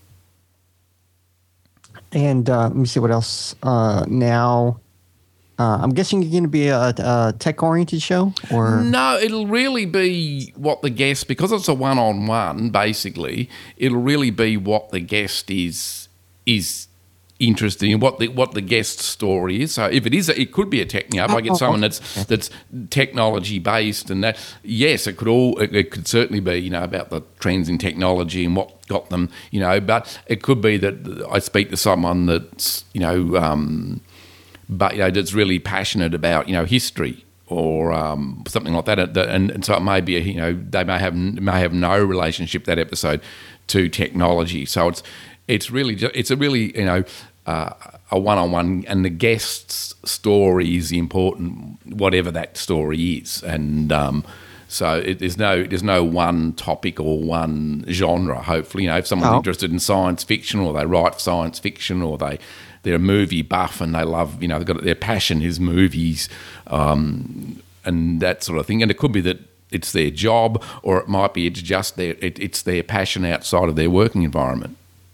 And uh, let me see what else. Uh, now, uh, I'm guessing you're going to be a, a tech-oriented show, or no? It'll really be what the guest, because it's a one-on-one. Basically, it'll really be what the guest is is interested in, what the what the guest story is. So if it is, a, it could be a tech. You know, if I get someone that's that's technology based, and that yes, it could all it, it could certainly be, you know, about the trends in technology and what got them, you know. But it could be that I speak to someone that's, you know, um, but you know, that's really passionate about, you know, history or um, something like that. And, and so it may be, a, you know, they may have may have no relationship, that episode, to technology. So it's it's really just, it's a really, you know, uh, a one-on-one, and the guest's story is important, whatever that story is. And um, so it, there's no there's no one topic or one genre. Hopefully, you know, if someone's Oh. interested in science fiction, or they write science fiction, or they they're a movie buff and they love, you know, they've got their passion is movies, um, and that sort of thing. And it could be that it's their job, or it might be it's just their it, it's their passion outside of their working environment.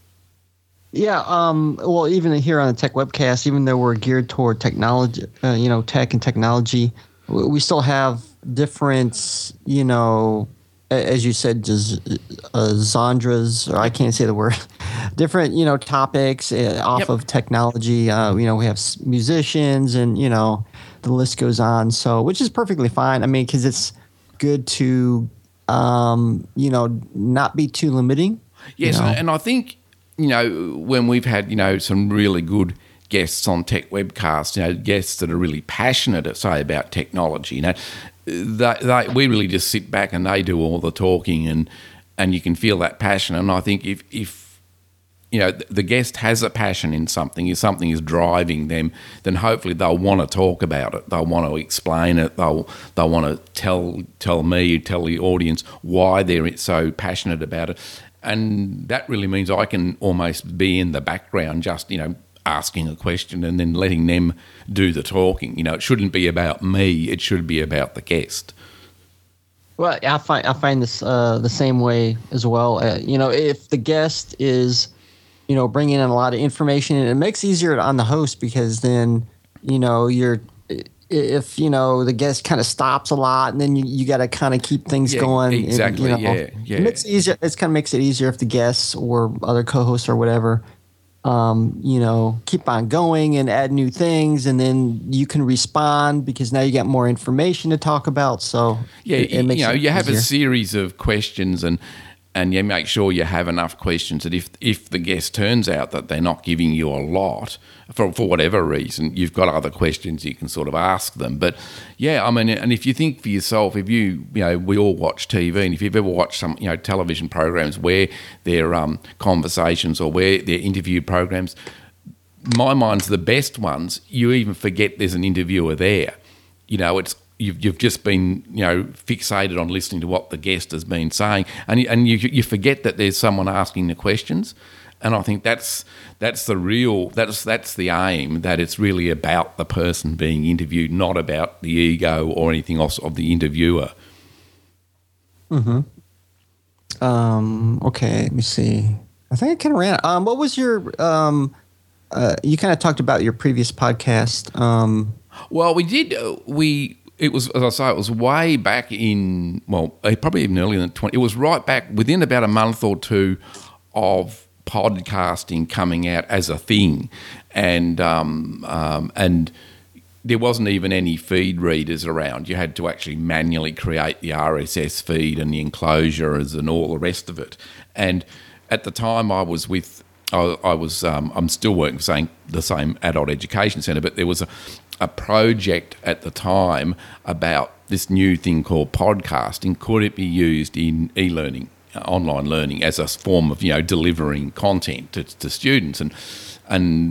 yeah. Um, well, even here on the Tech Webcast, even though we're geared toward technology, uh, you know, tech and technology, we we still have different, you know, a- as you said, just uh, genres, or I can't say the word, different, you know, topics uh, off Yep. of technology. Uh, you know, we have s- musicians, and you know, the list goes on. So, which is perfectly fine. I mean, because it's good to, um, you know, not be too limiting. you Yes, know. and I think, you know, when we've had, you know, some really good guests on Tech Webcast, you know, guests that are really passionate, say, about technology, you know, they, they, we really just sit back and they do all the talking, and and you can feel that passion. And I think if, if you know, the guest has a passion in something, if something is driving them, then hopefully they'll want to talk about it. They'll want to explain it. They'll they'll want to tell tell me, tell the audience why they're so passionate about it. And that really means I can almost be in the background, just, you know, asking a question and then letting them do the talking. You know, it shouldn't be about me. It should be about the guest. Well, I find I find this uh, the same way as well. Uh, you know, if the guest is, you know, bringing in a lot of information, and it makes it easier on the host, because then, you know, you're if you know the guest kind of stops a lot, and then you, you got to kind of keep things Yeah, going. and, exactly, you know, yeah, yeah. It makes it easier. It kind of makes it easier if the guests or other co-hosts or whatever, um, you know, keep on going and add new things, and then you can respond because now you got more information to talk about. So Yeah, it, it makes you know, it you have easier. a series of questions, and and you make sure you have enough questions that if if the guest turns out that they're not giving you a lot for for whatever reason, you've got other questions you can sort of ask them. But yeah, I mean, and if you think for yourself, if you you know, we all watch T V, and if you've ever watched some, you know, television programs where they're um, conversations or where they're interview programs, my mind's the best ones. You even forget there's an interviewer there. You know, it's you've you've just been, you know, fixated on listening to what the guest has been saying, and you, and you you forget that there's someone asking the questions. And I think that's that's the real that's that's the aim, that it's really about the person being interviewed, not about the ego or anything else of the interviewer. Um, okay, let me see. I think I kind of ran. Um, what was your um, uh, you kind of talked about your previous podcast. Um, Well, we did. Uh, we it was, as I say, it was way back in, well, uh, probably even earlier than twenty. It was right back within about a month or two of podcasting coming out as a thing, and um, um, and there wasn't even any feed readers around. You had to actually manually create the R S S feed and the enclosures and all the rest of it. And at the time, I was with. I, I was. Um, I'm still working for saying the same adult education centre, but there was a, a project at the time about this new thing called podcasting. Could it be used in e-learning, uh, online learning, as a form of, you know, delivering content to, to students? And and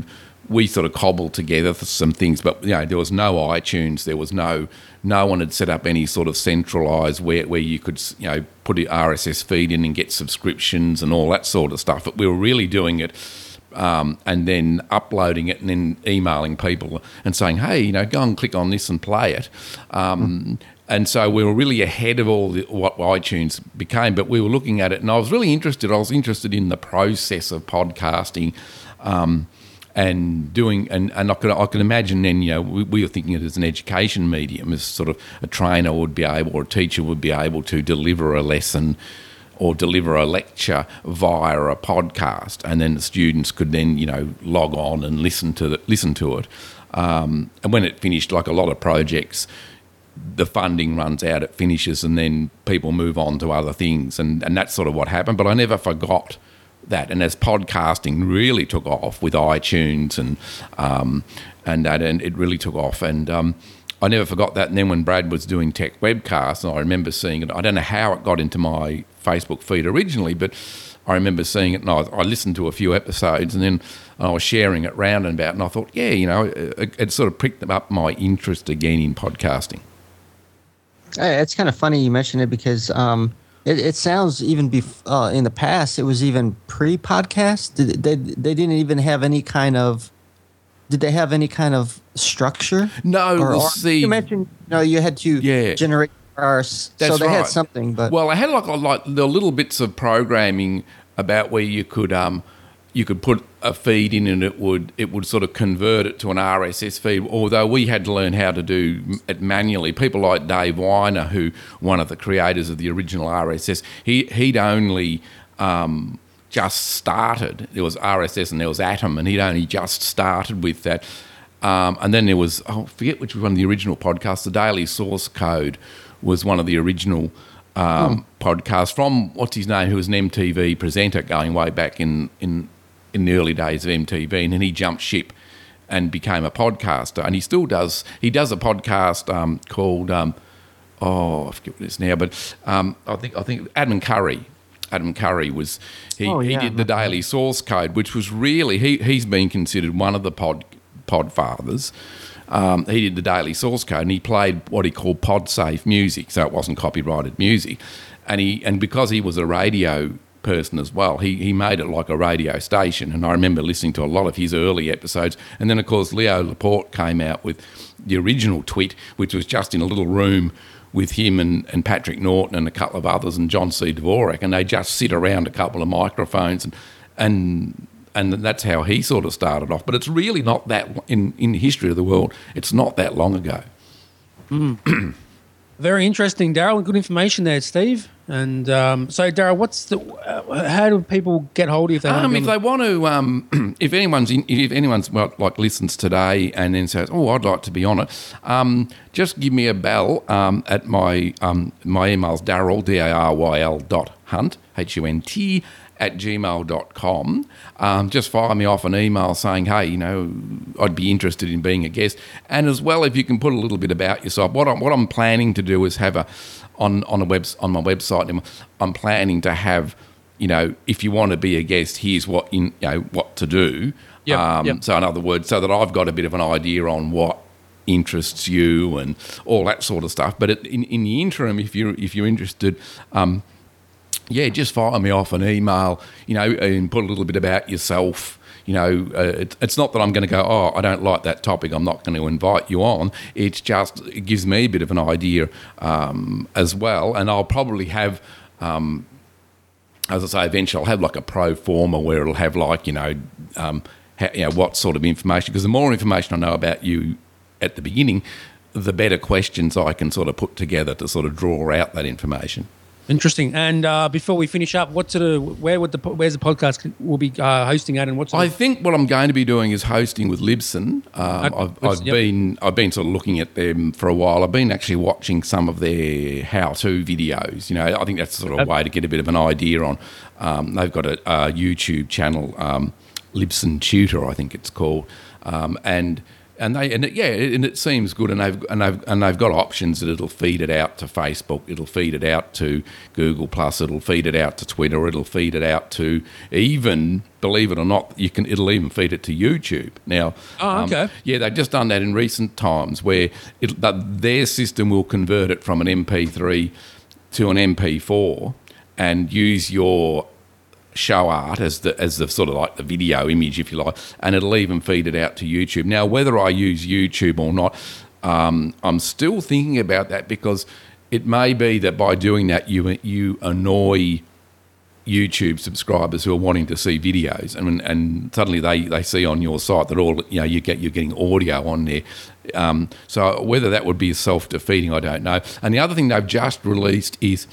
we sort of cobbled together some things, but you know, there was no iTunes, there was no no one had set up any sort of centralised where where you could you know put an R S S feed in and get subscriptions and all that sort of stuff. But we were really doing it. Um, and then uploading it and then emailing people and saying, hey, you know, go and click on this and play it. Um, mm. And so we were really ahead of all the, what iTunes became, but we were looking at it and I was really interested. I was interested in the process of podcasting um, and doing, and, and I, could, I could imagine then, you know, we, we were thinking it as an education medium, as sort of a trainer would be able, or a teacher would be able to deliver a lesson or deliver a lecture via a podcast, and then the students could then, you know, log on and listen to the, listen to it. Um, and when it finished, like a lot of projects, the funding runs out, it finishes, and then people move on to other things, and, and that's sort of what happened. But I never forgot that. And as podcasting really took off with iTunes and um, and that, and it really took off, and um, I never forgot that. And then when Brad was doing Tech Webcasts, and I remember seeing it. I don't know how it got into my Facebook feed originally, but I remember seeing it, and I, I listened to a few episodes, and then I was sharing it round and about, and I thought, yeah, you know, it, it sort of pricked up my interest again in podcasting. It's kind of funny you mentioned it because um, it, it sounds even bef- uh, in the past, it was even pre-podcast. Did, they, they didn't even have any kind of, did they have any kind of structure? No, or, well, or see, you mentioned, you know, you had to yeah. generate That's so they right. had something, but well, I had like like the little bits of programming about where you could um you could put a feed in and it would it would sort of convert it to an R S S feed. Although we had to learn how to do it manually. People like Dave Weiner, who one of the creators of the original R S S, he he'd only um, just started. There was R S S and there was Atom, and he'd only just started with that. Um, and then there was oh, I forget which was one of the original podcasts, the Daily Source Code. Was one of the original um, oh. podcasts from, what's his name, who was an M T V presenter going way back in, in, in the early days of M T V, and then he jumped ship and became a podcaster, and he still does, he does a podcast um, called, um, oh, I forget what it is now, but um, I think I think Adam Curry, Adam Curry was, he, oh, yeah. he did the Daily Source Code, which was really, he, he's been considered one of the pod, pod fathers. Um, he did the Daily Source Code, and he played what he called pod-safe music, so it wasn't copyrighted music. And he and because he was a radio person as well, he, he made it like a radio station. And I remember listening to a lot of his early episodes. And then, of course, Leo Laporte came out with the original Twit, which was just in a little room with him and, and Patrick Norton and a couple of others and John C. Dvorak, and they just sit around a couple of microphones and and... And that's how he sort of started off. But it's really not that, in, in the history of the world, it's not that long ago. Mm. Very interesting, Daryl. Good information there, Steve. And um, so, Daryl, what's the? Uh, how do people get hold of you if they want um, to? If they want to, um, if anyone's in, if anyone's well, like listens today and then says, "Oh, I'd like to be on it," um, just give me a bell um, at my um, my email's Daryl D A R Y L dot Hunt H U N T at gmail dot com. Um, just fire me off an email saying, hey, you know, I'd be interested in being a guest. And as well, if you can put a little bit about yourself. What I'm, what I'm planning to do is have a, on, on, a web, on my website, I'm planning to have, you know, if you want to be a guest, here's what, in, you know, what to do. Yep, um, yep. So in other words, so that I've got a bit of an idea on what interests you and all that sort of stuff. But it, in, in the interim, if you're, if you're interested, um, yeah, just fire me off an email, you know, and put a little bit about yourself. You know, uh, it, it's not that I'm going to go, oh, I don't like that topic, I'm not going to invite you on. It's just, it gives me a bit of an idea um, as well. And I'll probably have, um, as I say, eventually I'll have like a pro forma where it'll have like, you know, um, ha- you know, what sort of information. Because the more information I know about you at the beginning, the better questions I can sort of put together to sort of draw out that information. Interesting. And uh, before we finish up, what sort of where would the where's the podcast will be uh, hosting at, and what's I think what I'm going to be doing is hosting with Libsyn. Um, okay. I've, Libsyn, I've yep. been I've been sort of looking at them for a while. I've been actually watching some of their how-to videos. You know, I think that's sort of a way to get a bit of an idea on. Um, they've got a, a YouTube channel, um, Libsyn Tutor, I think it's called, um, and. and they and it, yeah, and it seems good, and they've and they've and they've got options that it'll feed it out to Facebook, it'll feed it out to Google Plus, it'll feed it out to Twitter, it'll feed it out to even, believe it or not, you can it'll even feed it to YouTube now. Oh, okay. Um, yeah, they've just done that in recent times where it, that their system will convert it from an M P three to an M P four and use your show art as the as the sort of like the video image, if you like, and it'll even feed it out to YouTube. Now, whether I use YouTube or not, um, I'm still thinking about that, because it may be that by doing that you you annoy YouTube subscribers who are wanting to see videos, and and suddenly they, they see on your site that all you know you get you're getting audio on there. Um, so whether that would be self-defeating, I don't know. And the other thing they've just released is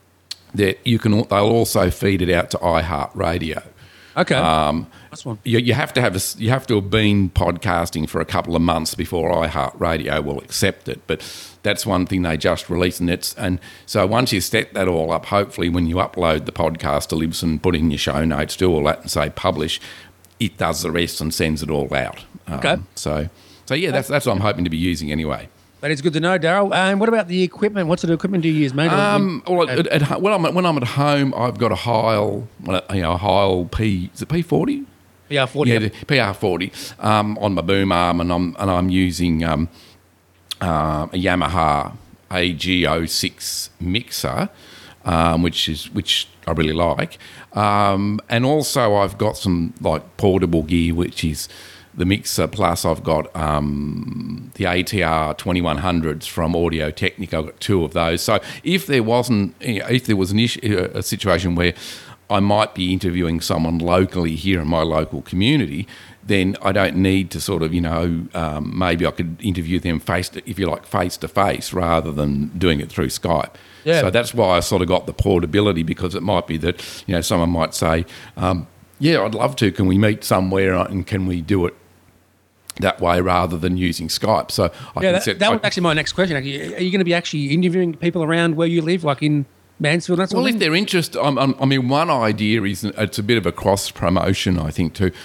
that you can they'll also feed it out to iHeartRadio. Okay, um, that's one. You, you have to have a, you have to have been podcasting for a couple of months before iHeartRadio will accept it. But that's one thing they just released, and it's and so once you set that all up, hopefully when you upload the podcast to Libsyn, put in your show notes, do all that, and say publish, it does the rest and sends it all out. Um, Okay. So so yeah, that's that's what I'm hoping to be using anyway. That is good to know, Daryl. And what about the equipment? What sort of equipment do you use, mate? Um, well, at, at, at, when I'm at, when I'm at home, I've got a Heil, you know, a Heil P. Is it P forty? P R forty. Yeah, the P R forty um, on my boom arm, and I'm and I'm using um, uh, a Yamaha A G zero six mixer, um, which is which I really like, um, and also I've got some like portable gear, which is the mixer, plus I've got um, the A T R twenty-one hundreds from Audio Technica. I've got two of those. So if there wasn't, you know, if there was an issue, a situation where I might be interviewing someone locally here in my local community, then I don't need to sort of, you know, um, maybe I could interview them face to, if you like, face to face rather than doing it through Skype. Yeah. So that's why I sort of got the portability, because it might be that, you know, someone might say, um, yeah, I'd love to. Can we meet somewhere and can we do it that way rather than using Skype? So I yeah, can that, set, that I, was actually my next question. Are you going to be actually interviewing people around where you live, like in Mansfield? That's well, if they're interested, I'm, I'm, I mean, one idea is it's a bit of a cross promotion, I think, too.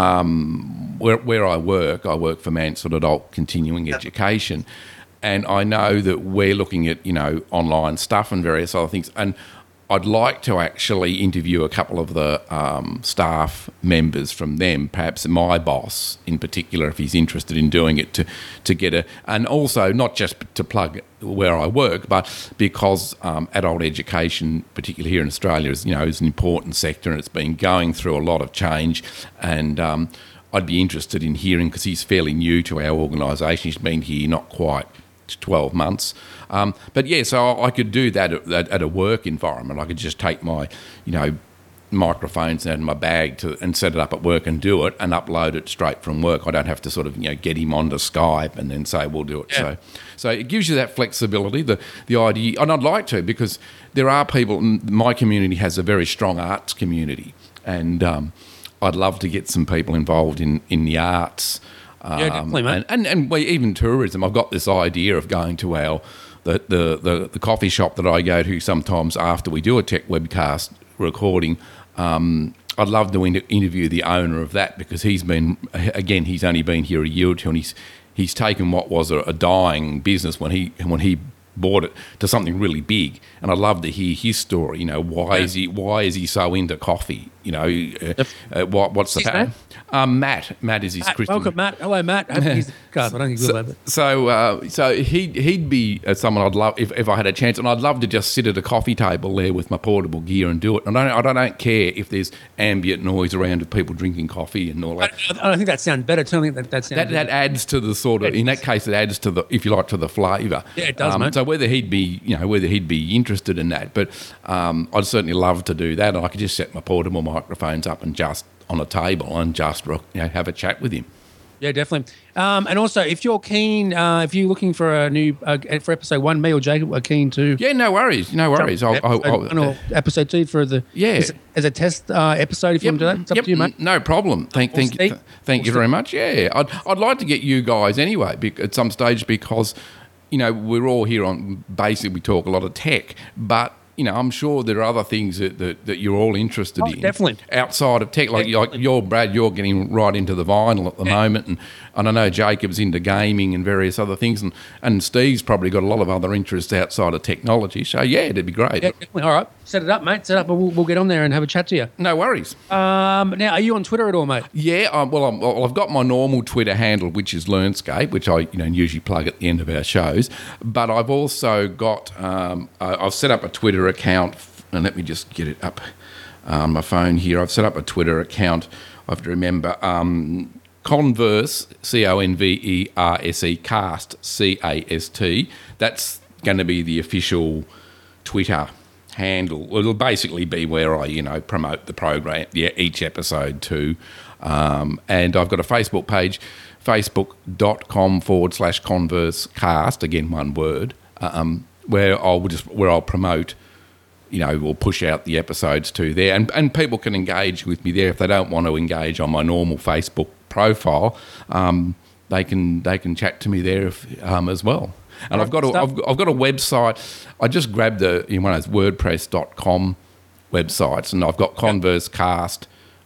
Um, where, where I work, I work for Mansfield Adult Continuing Education, and I know that we're looking at, you know, online stuff and various other things, and I'd like to actually interview a couple of the um, staff members from them, perhaps my boss in particular, if he's interested in doing it, to, to get a, and also not just to plug where I work, but because um, adult education, particularly here in Australia, is, you know, is an important sector and it's been going through a lot of change, and um, I'd be interested in hearing, because he's fairly new to our organisation, he's been here not quite twelve months. Um, but yeah, so I could do that at, at a work environment. I could just take my, you know, microphones out of my bag to and set it up at work and do it and upload it straight from work. I don't have to sort of, you know, get him onto Skype and then say we'll do it. Yeah. So, so it gives you that flexibility. The the idea, and I'd like to, because there are people. My community has a very strong arts community, and um, I'd love to get some people involved in in the arts. Um, Yeah, definitely, mate. And, and, and we, even tourism. I've got this idea of going to our the, the, the, the coffee shop that I go to sometimes after we do a tech webcast recording. Um, I'd love to inter- interview the owner of that, because he's been, again, he's only been here a year or two, and he's he's taken what was a, a dying business when he when he bought it to something really big. And I'd love to hear his story. You know, why Yeah. is he why is he so into coffee? You know, uh, Yep. uh, what what's the His fact? name? Um, Matt. Matt is his Matt, Christian. welcome, Matt. Hello, Matt. I hope he's God, I don't think he'll So, have it. so, uh, so he'd he'd be uh, someone I'd love if, if I had a chance, and I'd love to just sit at a coffee table there with my portable gear and do it. And I don't I don't care if there's ambient noise around of people drinking coffee and all I, that. I don't think that sounds better. I think that, that sounds That, that adds to the sort of, in that case, it adds to the, if you like, to the flavour. Yeah, it does, mate. So whether he'd be, you know, whether he'd be interested in that, but um, I'd certainly love to do that, and I could just set my portable microphones up and just on a table and just, you know, have a chat with him. Yeah, definitely. Um, and also, if you're keen, uh, if you're looking for a new uh, for episode one, me or Jacob are keen to. Yeah, no worries, no worries. I'll, I'll, episode, one I'll, or episode two for the Yeah. as, as a test uh, episode. If you want to do that, it's up yep, to you, mate. No problem. Thank, thank, Steve? th- thank you very much. Yeah, I'd, I'd like to get you guys anyway bec- at some stage, because, you know, we're all here on, basically we talk a lot of tech, but, you know, I'm sure there are other things that, that, that you're all interested Oh, in. definitely. Outside of tech, like, like you're, Brad, you're getting right into the vinyl at the Yeah. moment. And, and I know Jacob's into gaming and various other things. And, and Steve's probably got a lot of other interests outside of technology. So, yeah, it'd be great. Yeah, definitely. All right. Set it up, mate. Set it up, and we'll, we'll get on there and have a chat to you. No worries. Um, now, are you on Twitter at all, mate? Yeah, um, well, I'm, well, I've got my normal Twitter handle, which is Learnscape, which I you know usually plug at the end of our shows. But I've also got, um, uh, I've set up a Twitter account, and let me just get it up on my phone here. I've set up a Twitter account. I have to remember um, Converse, C O N V E R S E, Cast, C A S T. That's going to be the official Twitter handle. Well, it'll basically be where I, you know, promote the program, yeah, each episode too. Um, and I've got a Facebook page, facebook.com forward slash Converse Cast, again, one word, um, where I'll just, where I'll promote, you know, or push out the episodes to there. And, and people can engage with me there if they don't want to engage on my normal Facebook profile. Um, they can, they can chat to me there if, um, as well. And I've got a, I've, I've got a website. I just grabbed the you know, one of those WordPress dot com websites, and I've got ConverseCast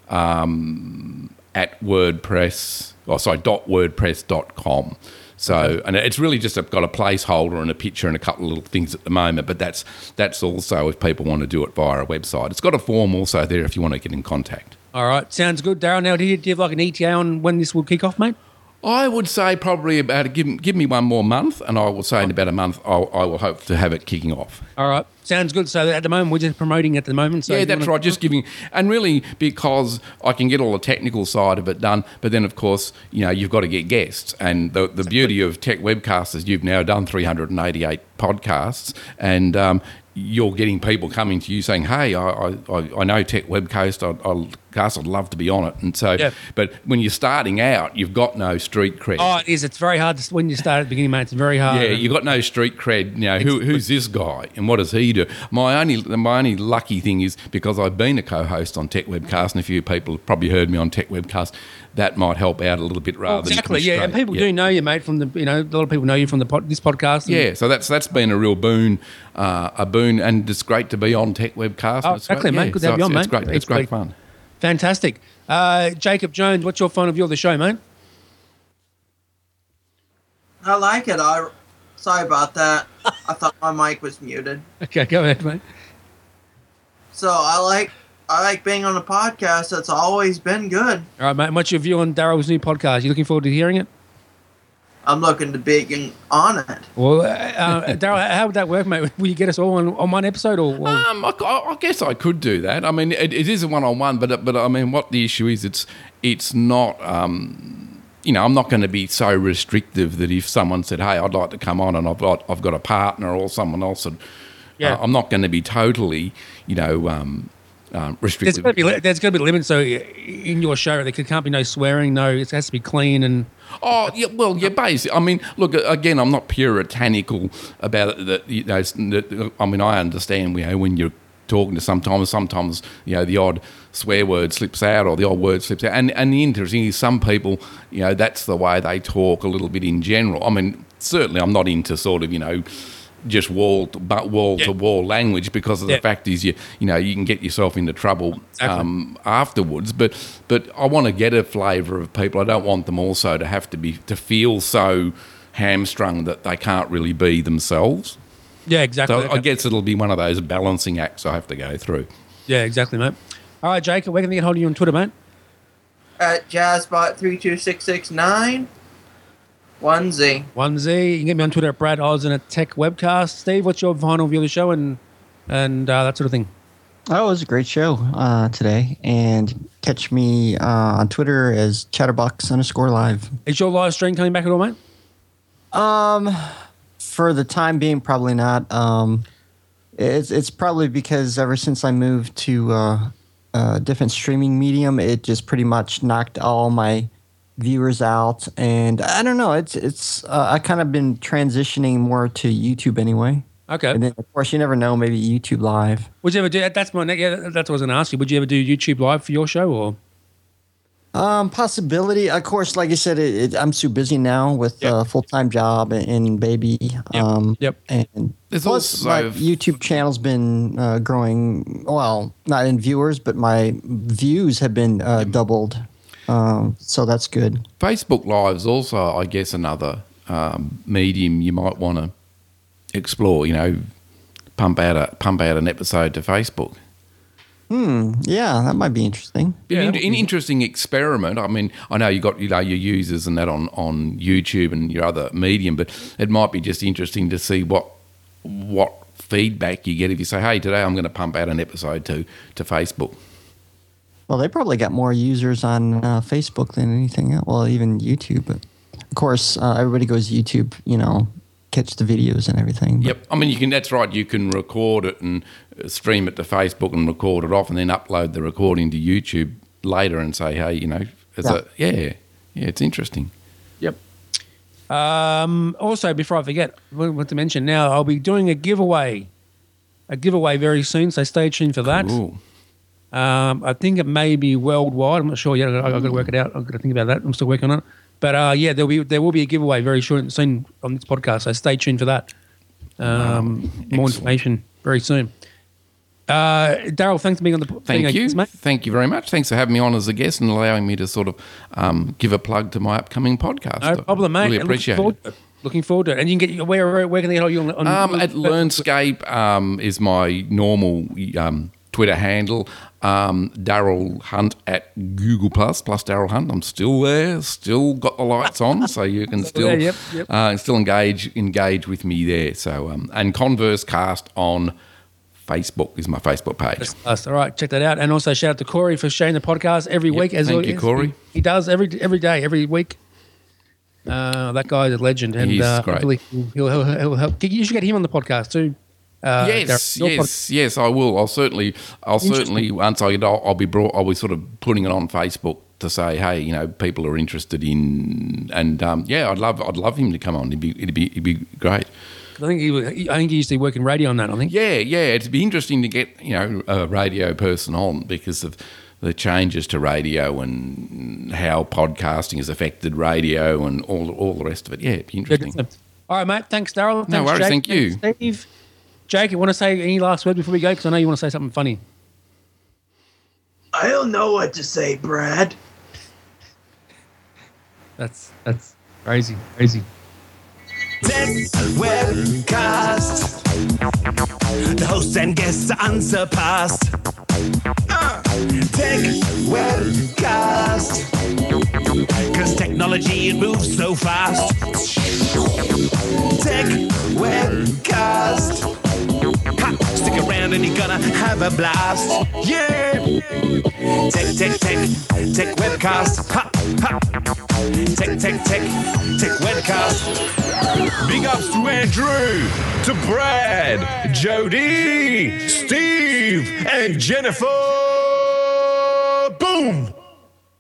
um, at WordPress. Oh, sorry, dot WordPress dot com. So, okay. And it's really just a, got a placeholder and a picture and a couple of little things at the moment. But that's that's also if people want to do it via a website. It's got a form also there if you want to get in contact. All right, sounds good, Darryl. Now, do you, do you have like an E T A on when this will kick off, mate? I would say probably about give give me one more month, and I will say in about a month I'll, I will hope to have it kicking off. All right, sounds good. So at the moment we're just promoting at the moment. So yeah, that's wanna... right. Just giving, and really because I can get all the technical side of it done, but then of course you know you've got to get guests, and the the beauty of Tech Webcast is you've now done three hundred eighty-eight podcasts, and um, you're getting people coming to you saying, "Hey, I I, I know Tech Webcast. I, I Cast, I'd love to be on it." And so, yeah. But when you're starting out, you've got no street cred. Oh, it is. It's very hard to, when you start at the beginning, mate. It's very hard. Yeah, you've got no street cred. You know, who, who's this guy and what does he do? My only my only lucky thing is because I've been a co-host on Tech Webcast, and a few people have probably heard me on Tech Webcast. That might help out a little bit rather. Oh, exactly. Than yeah, straight. and people yeah. do know you, mate. From the you know, a lot of people know you from the pod, this podcast. And, yeah, so that's that's been a real boon, uh, a boon, and it's great to be on Tech Webcast. Oh, exactly, great. mate. Yeah, Good to so have you on, it's, mate. It's great. It's, It's great great. fun. Fantastic. Uh, Jacob Jones, what's your point of view of the show, mate? I like it. I sorry about that. I thought my mic was muted. Okay, go ahead, mate. So I like I like being on a podcast. It's always been good. All right, mate. And what's your view on Darryl's new podcast? You looking forward to hearing it? I'm looking to be on it. Well, uh, uh, Darryl, how would that work, mate? Will you get us all on, on one episode, or? or... Um, I, I guess I could do that. I mean, it, it is a one-on-one, but but I mean, what the issue is, it's it's not. Um, you know, I'm not going to be so restrictive that if someone said, "Hey, I'd like to come on," and I've got I've got a partner or someone else, and yeah, uh, I'm not going to be totally, you know. Um, Um, restrictive. There's got to be there's got to be limits. So in your show, there can't be no swearing. No, it has to be clean and. Oh yeah, well yeah, basically. I mean, look again. I'm not puritanical about it. That you know, that, I mean, I understand. You know, when you're talking to sometimes, sometimes you know the odd swear word slips out or the odd word slips out. And and the interesting is some people, you know, that's the way they talk a little bit in general. I mean, certainly I'm not into sort of you know. just wall to, but wall yeah. to wall language because of the yeah. fact is you you know you can get yourself into trouble exactly. um, afterwards. But but I want to get a flavour of people. I don't want them also to have to be to feel so hamstrung that they can't really be themselves. Yeah, exactly. So I guess it'll be one of those balancing acts I have to go through. Yeah, exactly, mate. All right, Jacob, where can they get hold of you on Twitter, mate? At Jazzbot three two six six nine. One Z. One Z. You can get me on Twitter at Brad Oz and at Tech Webcast. Steve, what's your final view of the show and and uh, that sort of thing? Oh, it was a great show uh, today. And catch me uh, on Twitter as Chatterbox underscore live. Is your live stream coming back at all, mate? Um, for the time being, probably not. Um, it's it's probably because ever since I moved to uh, a different streaming medium, it just pretty much knocked all my viewers out, and I don't know. It's it's. Uh, I kind of been transitioning more to YouTube anyway. Okay. And then of course you never know. Maybe YouTube Live. Would you ever do? That's my. Yeah, that's what I was going to ask you. Would you ever do YouTube Live for your show or? Um, possibility. Of course, like I said, it, it, I'm too busy now with a Yep. uh, full-time job and, and baby. Um, Yep. And There's plus, also- my YouTube channel's been uh, growing. Well, not in viewers, but my views have been uh, doubled. Um, so that's good. Facebook Live's also, I guess, another um, medium you might want to explore. You know, pump out a pump out an episode to Facebook. Yeah, that might be interesting. An, Yeah, in- that would an be- interesting experiment. I mean, I know you got you know your users and that on, on YouTube and your other medium, but it might be just interesting to see what what feedback you get if you say, "Hey, today I'm going to pump out an episode to to Facebook." Well, they probably got more users on uh, Facebook than anything else. Well, even YouTube. But of course, uh, everybody goes YouTube, you know, catch the videos and everything. But Yep. I mean, you can. That's right. You can record it and uh, stream it to Facebook and record it off, and then upload the recording to YouTube later and say, "Hey, you know, it's Yeah. a yeah, yeah, it's interesting." Yep. Um, also, before I forget, I want to mention now, I'll be doing a giveaway, a giveaway very soon. So stay tuned for that. Cool. Um, I think it may be worldwide. I'm not sure yet. I- I've got to work it out. I've got to think about that. I'm still working on it. But uh, yeah, there'll be there will be a giveaway very soon, soon on this podcast. So stay tuned for that. Um, more information very soon. Uh, Daryl, thanks for being on the Thank being a you. guest, mate. Thank you very much. Thanks for having me on as a guest and allowing me to sort of um, give a plug to my upcoming podcast. No problem, mate. Really And appreciate looking it. forward to it. Looking forward to it. And you can get where where can they hold you on? on Um, on- at Learnscape um, is my normal um, Twitter handle. Um, Daryl Hunt at Google Plus plus Daryl Hunt. I'm still there, still got the lights on, so you can still there, yep, yep. Uh, still engage engage with me there. So um, and Converse Cast on Facebook is my Facebook page. Us. All right, check that out. And also shout out to Corey for sharing the podcast every Yep, week. As thank always. you, Corey. He, he does every every day, every week. Uh, that guy's a legend, and He's uh, great. hopefully he'll, he'll, he'll help. You should get him on the podcast too. Uh, yes, Darryl, your yes, yes. I will. I'll certainly. I'll certainly once I get. I'll, I'll be brought. I'll be sort of putting it on Facebook to say, hey, you know, people are interested in, and um, yeah, I'd love. I'd love him to come on. It'd be. It'd be. It'd be great. I think he, was- he- I think he used to work in radio on that. I think. Yeah, yeah. It'd be interesting to get you know a radio person on because of the changes to radio and how podcasting has affected radio and all all the rest of it. Yeah, it'd be interesting. All right, mate. Thanks, Daryl. No Thanks, worries, Jake. thank you. Thanks, Steve. Jake, you want to say any last word before we go? Because I know you want to say something funny. I don't know what to say, Brad. That's that's crazy, crazy. Tech Webcast. The hosts and guests are unsurpassed. Uh, Tech Webcast. Cause technology, it moves so fast. Tech Webcast. Ha, stick around and you're gonna have a blast. Yeah! Tech, tech, tech, tech webcast. Ha, ha. Tech, tech, tech, tech webcast. Big ups to Andrew, to Brad, Jody, Steve, and Jennifer.